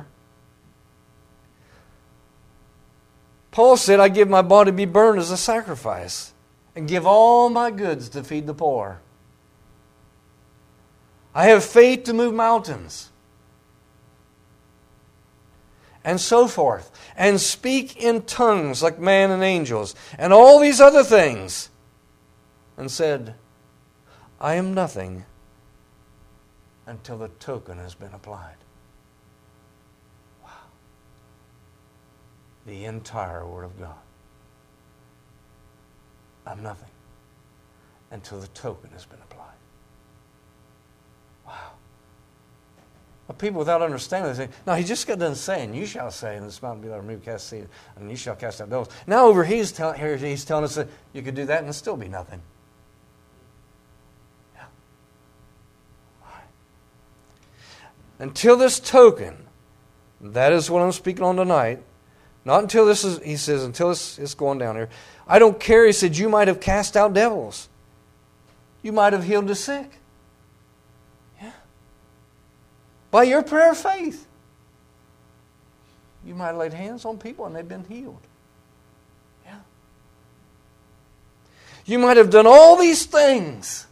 Speaker 2: Paul said, I give my body to be burned as a sacrifice and give all my goods to feed the poor. I have faith to move mountains. And so forth. And speak in tongues like man and angels. And all these other things. And said, I am nothing until the token has been applied. Wow. The entire Word of God. I'm nothing until the token has been applied. Wow. But people without understanding, they say, no, he just got done saying, you shall say, and this mountain be thou removed, cast the sea, and you shall cast out devils. Now over here he's, tell, here he's telling us that you could do that and still be nothing. Yeah. All right. Until this token, that is what I'm speaking on tonight, not until this is, he says, until it's, it's going down here. I don't care, he said, you might have cast out devils. You might have healed the sick. Yeah. By your prayer of faith. You might have laid hands on people and they've been healed. Yeah. You might have done all these things.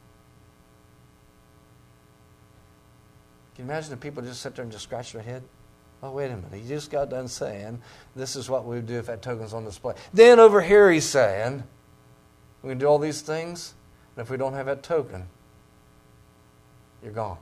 Speaker 2: Can you imagine if people just sit there and just scratch their head? Oh, wait a minute. He just got done saying, this is what we would do if that token's on display. Then over here he's saying, we can do all these things, and if we don't have that token, you're gone.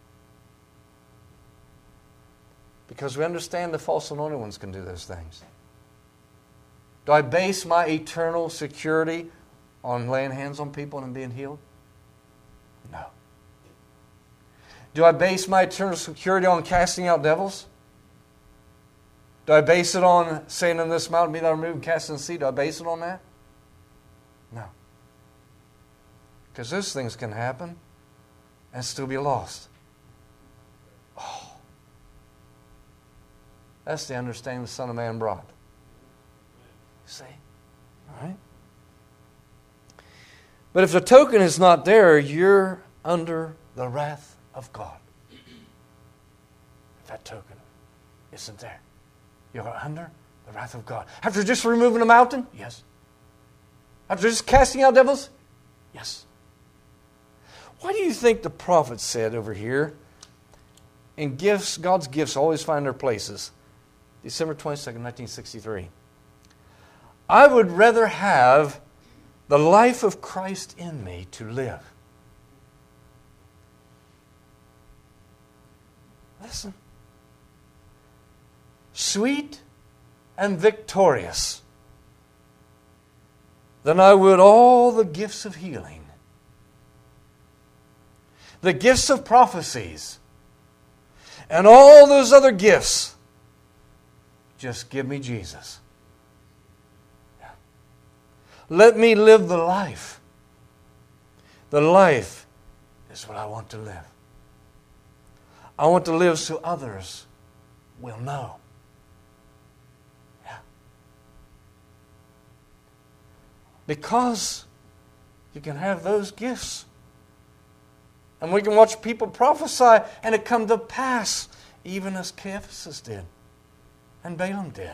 Speaker 2: Because we understand the false anointed ones can do those things. Do I base my eternal security on laying hands on people and being healed? No. Do I base my eternal security on casting out devils? Do I base it on saying in this mountain, be thou removed and cast in the sea? Do I base it on that? No. Because those things can happen and still be lost. Oh. That's the understanding the Son of Man brought. See? All right? But if the token is not there, you're under the wrath of God. If that token isn't there, you're under the wrath of God. After just removing a mountain? Yes. After just casting out devils? Yes. Why do you think the prophet said over here, in gifts, God's gifts always find their places? December twenty-second, nineteen sixty-three. I would rather have the life of Christ in me to live. Listen. Sweet and victorious than I would all the gifts of healing, the gifts of prophecies, and all those other gifts. Just give me Jesus. Yeah. Let me live the life. The life is what I want to live. I want to live so others will know. Yeah. Because you can have those gifts. And we can watch people prophesy and it come to pass, even as Caiaphas did. And Balaam did.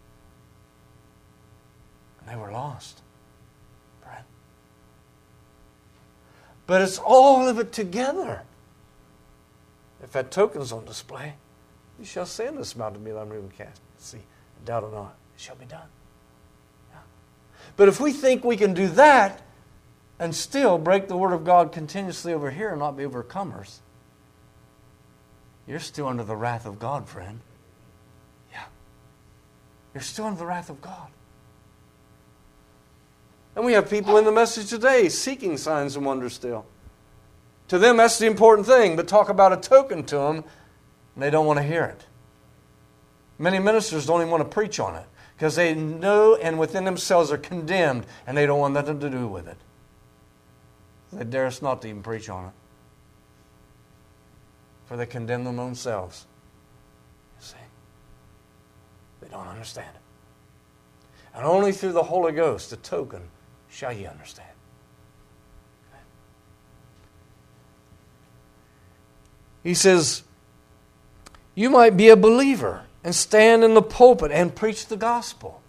Speaker 2: And they were lost. Right? But it's all of it together. If that token's on display, you shall say in this mountain, be thou removed and cast. See, doubt it not, it shall be done. Yeah. But if we think we can do that and still break the Word of God continuously over here and not be overcomers, you're still under the wrath of God, friend. Yeah. You're still under the wrath of God. And we have people in the message today seeking signs and wonders still. To them, that's the important thing. But talk about a token to them, and they don't want to hear it. Many ministers don't even want to preach on it because they know and within themselves are condemned, and they don't want nothing to do with it. They dare us not to even preach on it. For they condemn them themselves. You see? They don't understand it. And only through the Holy Ghost, the token, shall ye understand. Okay. He says, you might be a believer and stand in the pulpit and preach the gospel.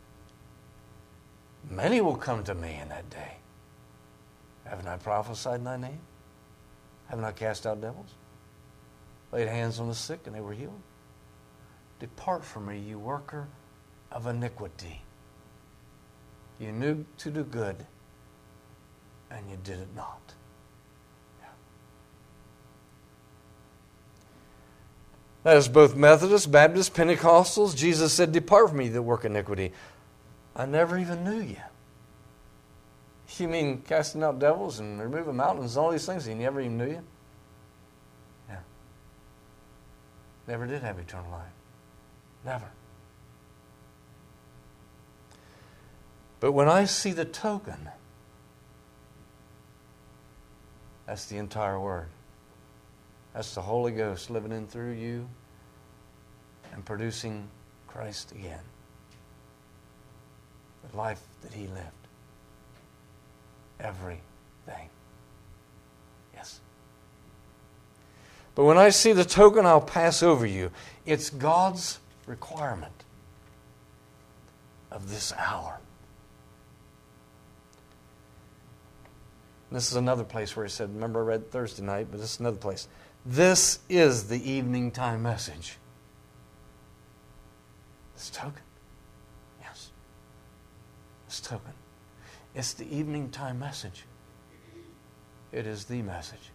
Speaker 2: Many will come to me in that day. Haven't I prophesied in thy name? Haven't I cast out devils? Laid hands on the sick and they were healed? Depart from me, you worker of iniquity. You knew to do good, and you did it not. Yeah. That is both Methodists, Baptists, Pentecostals. Jesus said, depart from me that work iniquity. I never even knew you. You mean casting out devils and removing mountains and all these things, he never even knew you? Yeah. Never did have eternal life. Never. But when I see the token, that's the entire Word. That's the Holy Ghost living in through you and producing Christ again. The life that He lived. Everything. Yes. But when I see the token, I'll pass over you. It's God's requirement of this hour. This is another place where he said, remember I read Thursday night, but this is another place. This is the evening time message. This token. Yes. This token. It's the evening time message. It is the message.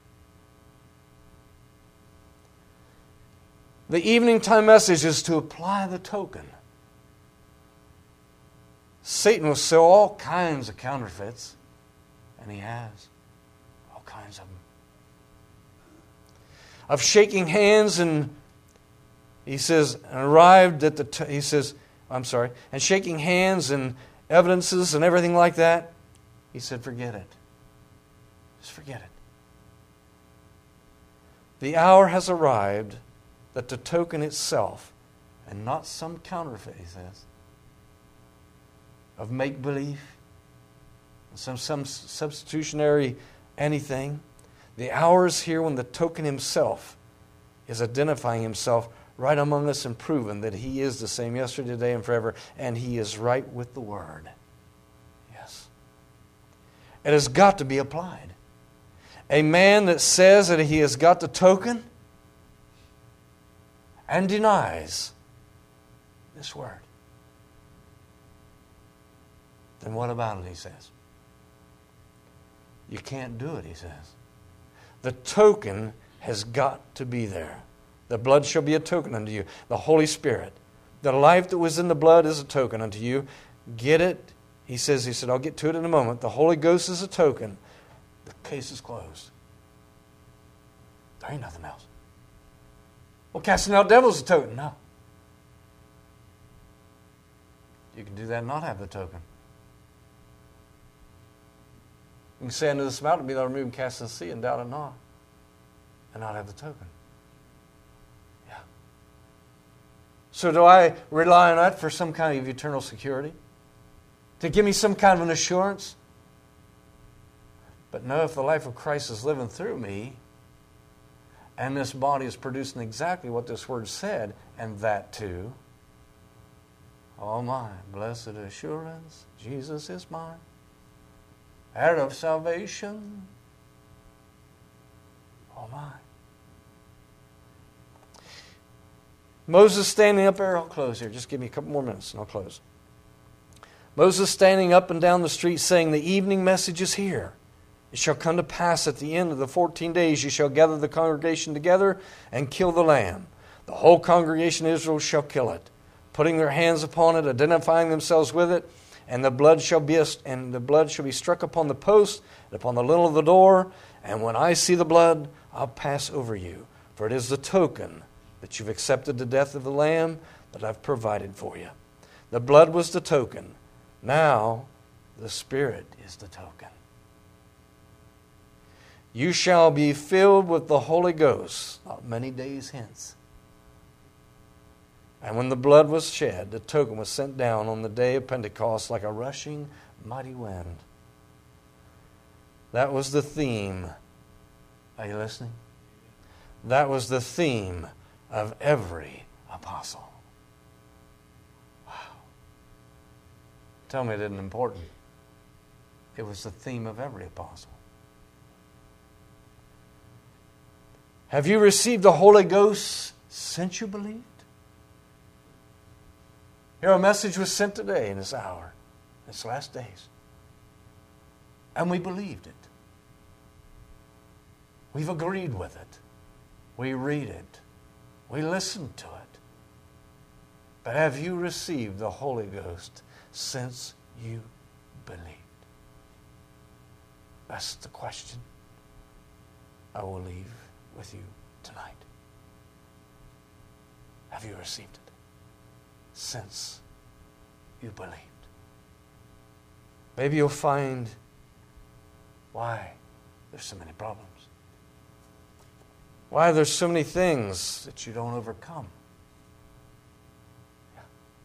Speaker 2: The evening time message is to apply the token. Satan will sell all kinds of counterfeits. And he has. All kinds of them. Of shaking hands and, he says, and arrived at the, t- he says, I'm sorry, and shaking hands and evidences and everything like that. He said, forget it. Just forget it. The hour has arrived that the token itself and not some counterfeit, he says, of make-believe, some, some substitutionary anything. The hour is here when the token himself is identifying himself right among us and proving that he is the same yesterday, today, and forever, and he is right with the Word. Yes. It has got to be applied. A man that says that he has got the token and denies this Word, then what about it, he says? You can't do it, he says. The token has got to be there. The blood shall be a token unto you. The Holy Spirit. The life that was in the blood is a token unto you. Get it? He says, he said, I'll get to it in a moment. The Holy Ghost is a token. The case is closed. There ain't nothing else. Well, casting out devils is a token. No. You can do that and not have the token. You can say unto this mountain, be thou removed and cast in the sea, and doubt it not, and not have the token. Yeah. So do I rely on that for some kind of eternal security? To give me some kind of an assurance? But no, if the life of Christ is living through me, and this body is producing exactly what this word said, and that too, oh my, blessed assurance, Jesus is mine. Heir of salvation. Oh my. Moses standing up there, I'll close here. Just give me a couple more minutes and I'll close. Moses standing up and down the street saying, the evening message is here. It shall come to pass at the end of the fourteen days, you shall gather the congregation together and kill the lamb. The whole congregation of Israel shall kill it, putting their hands upon it, identifying themselves with it. And the blood shall be and the blood shall be struck upon the post and upon the lintel of the door. And when I see the blood, I'll pass over you. For it is the token that you've accepted the death of the Lamb that I've provided for you. The blood was the token. Now the Spirit is the token. You shall be filled with the Holy Ghost not many days hence. And when the blood was shed, the token was sent down on the day of Pentecost like a rushing mighty wind. That was the theme. Are you listening? That was the theme of every apostle. Wow. Tell me it isn't important. It was the theme of every apostle. Have you received the Holy Ghost since you believed? Here, a message was sent today in this hour, this last days. And we believed it. We've agreed with it. We read it. We listen to it. But have you received the Holy Ghost since you believed? That's the question I will leave with you tonight. Have you received it since you believed? Maybe you'll find why there's so many problems. Why there's so many things that you don't overcome. Yeah.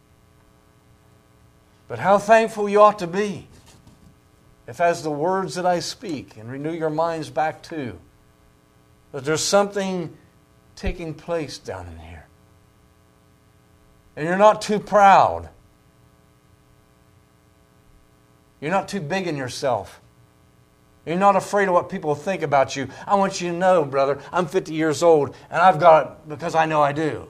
Speaker 2: But how thankful you ought to be if, as the words that I speak and renew your minds back to, that there's something taking place down in here. And you're not too proud. You're not too big in yourself. You're not afraid of what people think about you. I want you to know, brother, I'm fifty years old, and I've got it because I know I do.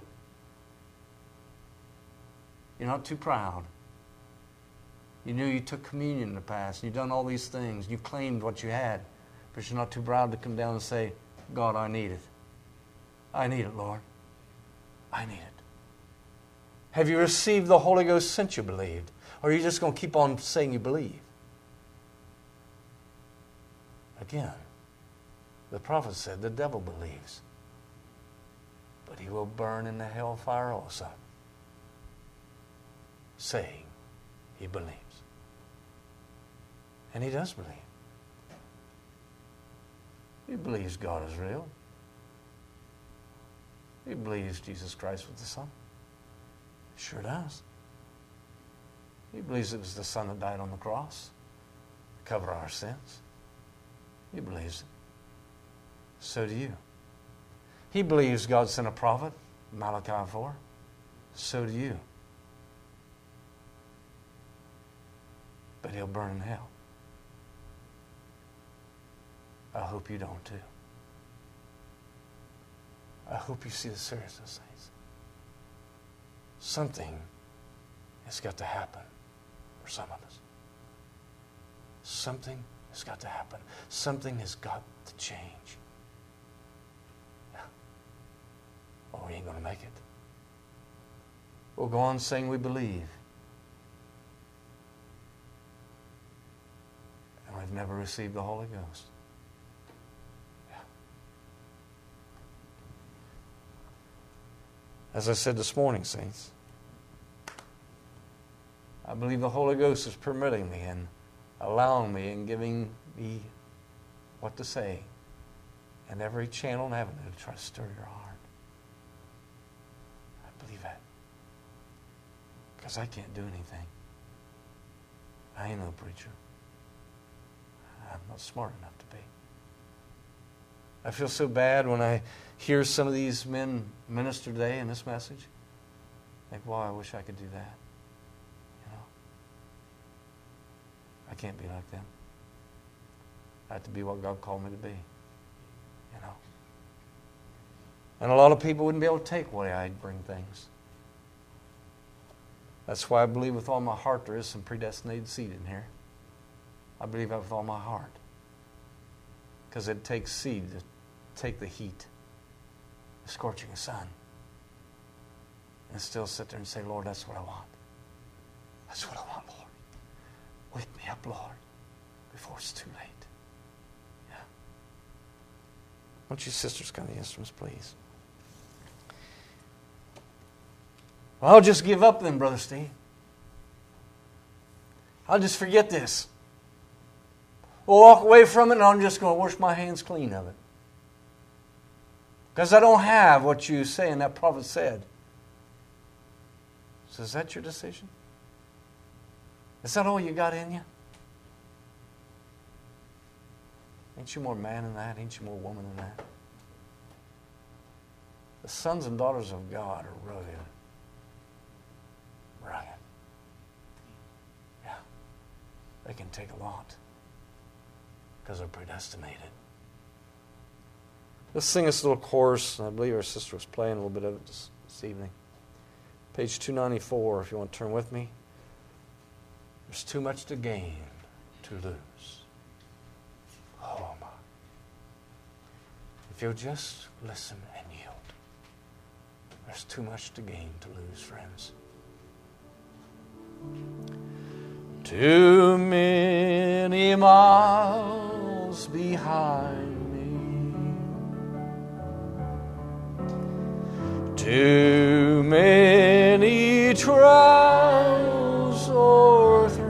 Speaker 2: You're not too proud. You knew you took communion in the past, and you've done all these things. You claimed what you had, but you're not too proud to come down and say, God, I need it. I need it, Lord. I need it. Have you received the Holy Ghost since you believed? Or are you just going to keep on saying you believe? Again, the prophet said the devil believes, but he will burn in the hellfire also, saying he believes. And he does believe. He believes God is real. He believes Jesus Christ was the Son.
Speaker 3: Sure does. He believes it was the Son that died on the cross to cover our sins. He believes it. So do you. He believes God sent a prophet, Malachi four. So do you. But he'll burn in hell. I hope you don't too. I hope you see the seriousness, saints. Something has got to happen for some of us. Something has got to happen. Something has got to change. Yeah. Or we ain't going to make it. We'll go on saying we believe. And we've never received the Holy Ghost. Yeah. As I said this morning, saints, I believe the Holy Ghost is permitting me and allowing me and giving me what to say and every channel and avenue to try to stir your heart. I believe that. Because I can't do anything. I ain't no preacher. I'm not smart enough to be. I feel so bad when I hear some of these men minister today in this message. I think, wow, I wish I could do that. I can't be like them. I have to be what God called me to be. You know. And a lot of people wouldn't be able to take the way I bring things. That's why I believe with all my heart there is some predestinated seed in here. I believe that with all my heart. Because it takes seed to take the heat, the scorching sun, and still sit there and say, Lord, that's what I want. That's what I want, Lord. Wake me up, Lord, before it's too late. Yeah. Won't you sisters come to the instruments, please? Well, I'll just give up then, Brother Steve. I'll just forget this. We'll walk away from it and I'm just going to wash my hands clean of it. Because I don't have what you say and that prophet said. So is that your decision? Is that all you got in you? Ain't you more man than that? Ain't you more woman than that? The sons and daughters of God are rugged. Rugged. Yeah. They can take a lot. Because they're predestinated. Let's sing this little chorus. I believe our sister was playing a little bit of it this, this evening. Page two ninety-four, if you want to turn with me. There's too much to gain to lose. Oh my. If you'll just listen and yield. There's too much to gain to lose, friends. Too many miles behind me. Too many trials o'erthrough.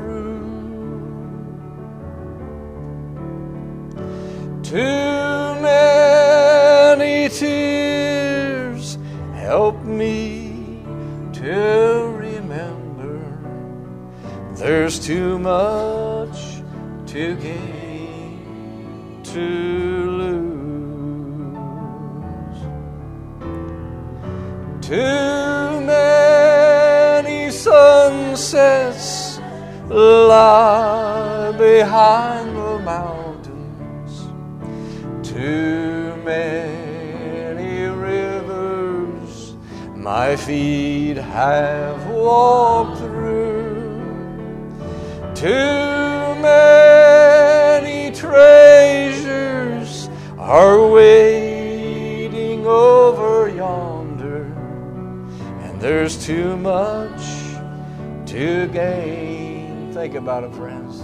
Speaker 3: Too many tears help me to remember. There's too much to gain to lose. Too many sunsets lie behind the mountains. Too many rivers my feet have walked through. Too many treasures are waiting over yonder, and there's too much to gain. Think about it, friends.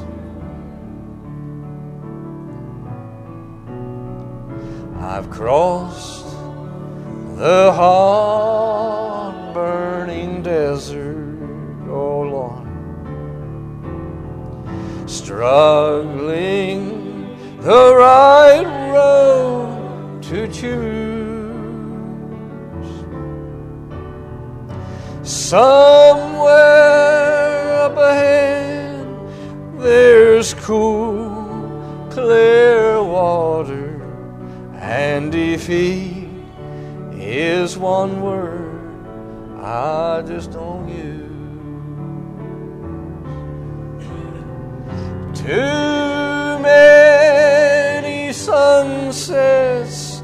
Speaker 3: I've crossed the hot burning desert, oh Lord, struggling the right road to choose.
Speaker 2: Somewhere up ahead there's cool, clear water, and defeat is one word I just don't use. Too many sunsets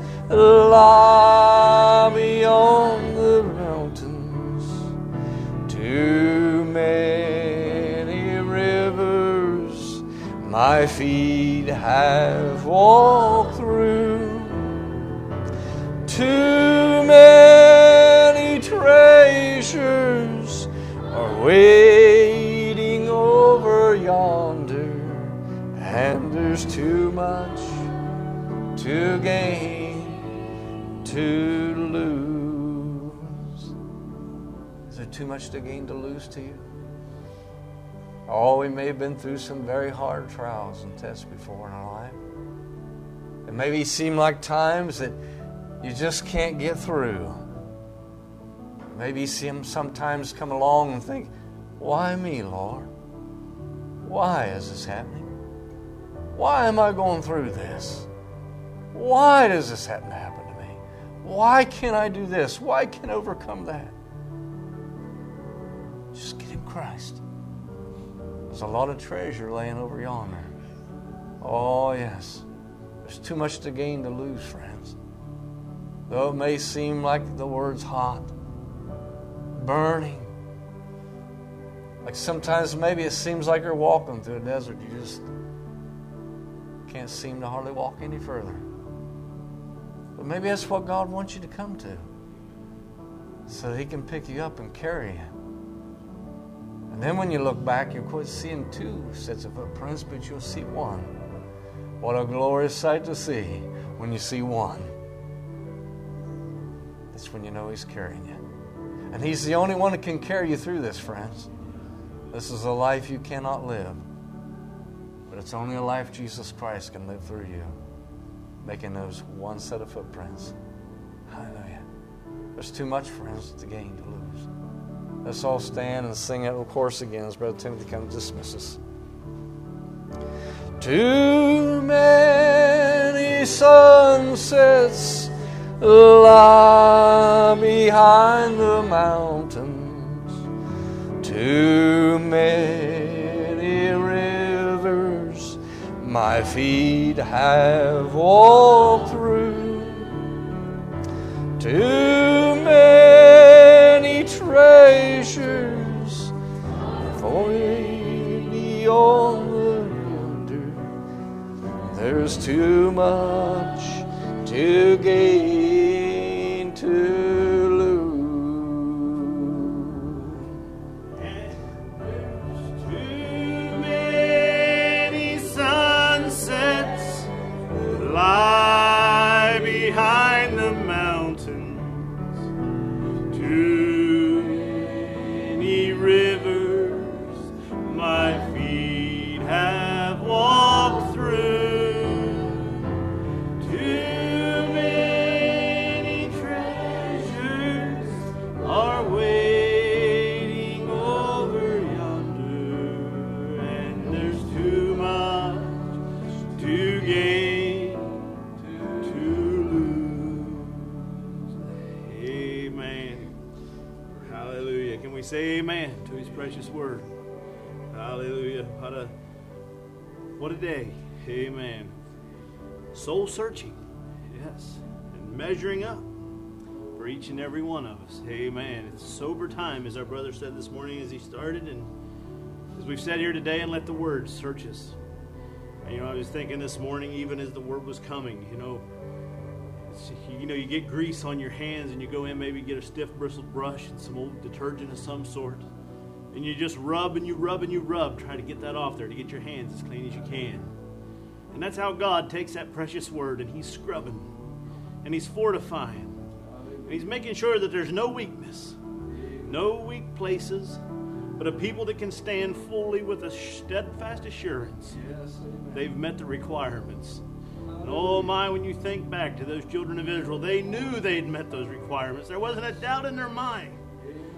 Speaker 2: lie beyond the mountains. Too many rivers my feet have walked through. Too many treasures are waiting over yonder, and there's too much to gain, to lose. Is there too much to gain, to lose to you? Oh, we may have been through some very hard trials and tests before in our life. It maybe seem like times that you just can't get through. Maybe you see them sometimes come along and think, why me, Lord? Why is this happening? Why am I going through this? Why does this happen to happen to me? Why can't I do this? Why can't I overcome that? Just get in Christ. There's a lot of treasure laying over yonder. Oh, yes. There's too much to gain, to lose, friends. Though it may seem like the word's hot, burning. Like sometimes maybe it seems like you're walking through a desert. You just can't seem to hardly walk any further. But maybe that's what God wants you to come to, so that He can pick you up and carry you. And then when you look back, you'll quit seeing two sets of footprints, but you'll see one. What a glorious sight to see when you see one. That's when you know He's carrying you. And He's the only one that can carry you through this, friends. This is a life you cannot live. But it's only a life Jesus Christ can live through you, making those one set of footprints. Hallelujah. There's too much, friends, to gain, to lose. Let's all stand and sing that chorus again as Brother Timothy comes to dismiss us. Too many sunsets lie behind the mountains. Too many rivers my feet have walked through. Too many treasures for beyond the yonder. There's too much to gain, to lose.
Speaker 4: And there's too many sunsets lie behind the mountains. Too many rivers my feet have walked through. Say amen to His precious word. Hallelujah. What a, what a day. Amen. Soul searching. Yes. And measuring up for each and every one of us. Amen. It's a sober time, as our brother said this morning as he started. And as we've sat here today and let the word search us. And, you know, I was thinking this morning, even as the word was coming, you know, you know, you get grease on your hands and you go in, maybe get a stiff bristled brush and some old detergent of some sort. And you just rub and you rub and you rub, trying to get that off there, to get your hands as clean as you can. And that's how God takes that precious word and He's scrubbing and He's fortifying. And He's making sure that there's no weakness, no weak places, but a people that can stand fully with a steadfast assurance they've met the requirements. And oh my, when you think back to those children of Israel, they knew they'd met those requirements. There wasn't a doubt in their mind.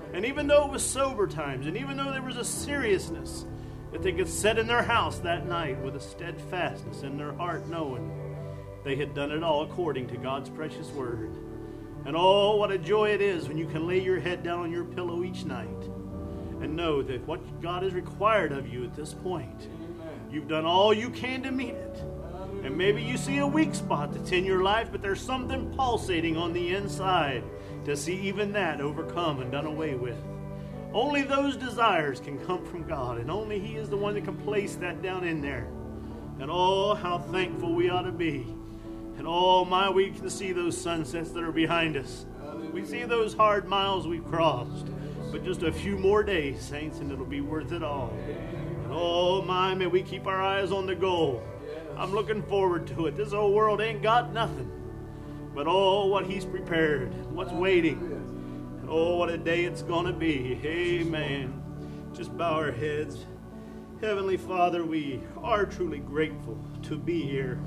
Speaker 4: And even though it was sober times, and even though there was a seriousness that they could set in their house that night with a steadfastness in their heart, knowing they had done it all according to God's precious word. And oh, what a joy it is when you can lay your head down on your pillow each night and know that what God has required of you at this point, you've done all you can to meet it. And maybe you see a weak spot that's in your life, but there's something pulsating on the inside to see even that overcome and done away with. Only those desires can come from God, and only He is the one that can place that down in there. And oh, how thankful we ought to be. And oh my, we can see those sunsets that are behind us. We see those hard miles we've crossed. But just a few more days, saints, and it'll be worth it all. And oh my, may we keep our eyes on the goal. I'm looking forward to it. This old world ain't got nothing. But oh, what He's prepared. What's waiting. And oh, what a day it's going to be. Amen. Just bow our heads. Heavenly Father, we are truly grateful to be here.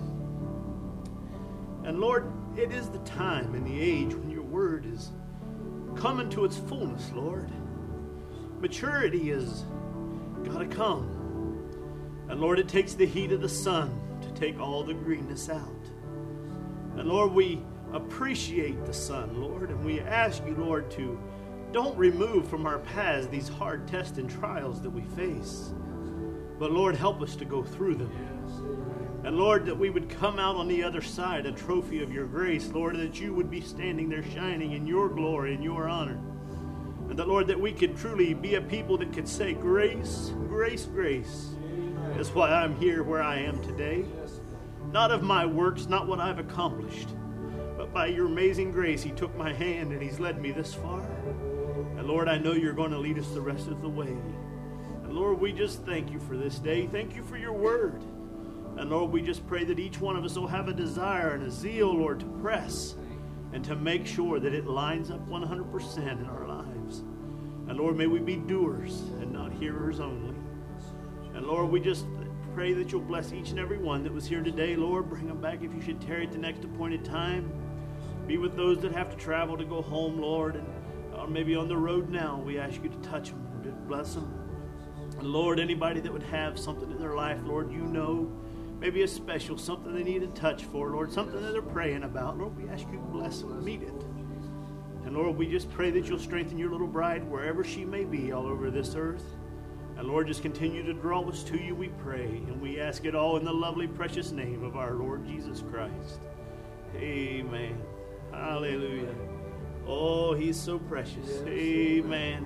Speaker 4: And Lord, it is the time and the age when your word is coming to its fullness, Lord. Maturity has got to come. And Lord, it takes the heat of the sun to take all the greenness out. And Lord, we appreciate the sun, Lord, and we ask you, Lord, to don't remove from our paths these hard tests and trials that we face. But Lord, help us to go through them. And Lord, that we would come out on the other side, a trophy of your grace, Lord, that you would be standing there shining in your glory and your honor. And that, Lord, that we could truly be a people that could say, grace, grace, grace. That's why I'm here where I am today. Not of my works, not what I've accomplished, but by your amazing grace, He took my hand and He's led me this far. And Lord, I know you're going to lead us the rest of the way. And Lord, we just thank you for this day. Thank you for your word. And Lord, we just pray that each one of us will have a desire and a zeal, Lord, to press and to make sure that it lines up one hundred percent in our lives. And Lord, may we be doers and not hearers only. And Lord, we just pray that you'll bless each and every one that was here today. Lord, bring them back if you should tarry at the next appointed time. Be with those that have to travel to go home, Lord, and uh, maybe on the road now. We ask you to touch them, to bless them. And Lord, anybody that would have something in their life, Lord, you know, maybe a special, something they need a touch for, Lord, something that they're praying about. Lord, we ask you to bless them, meet it. And Lord, we just pray that you'll strengthen your little bride wherever she may be all over this earth. And Lord, just continue to draw us to you, we pray. And we ask it all in the lovely, precious name of our Lord Jesus Christ. Amen. Hallelujah. Oh, He's so precious. Amen.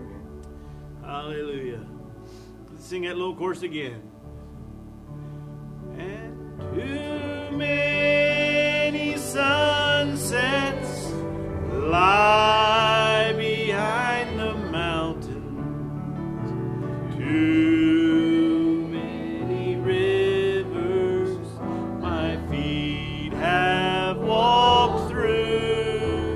Speaker 4: Hallelujah. Let's sing that little chorus again. And too many sunsets lie behind the mountains. Too many rivers my feet have walked through.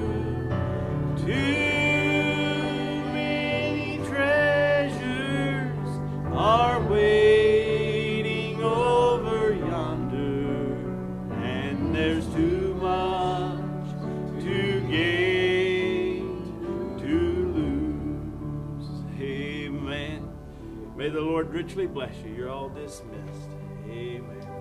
Speaker 4: Too many treasures are waiting over yonder, and there's too much to gain, to lose. Amen. May the Lord richly bless you. You're all dismissed. Amen.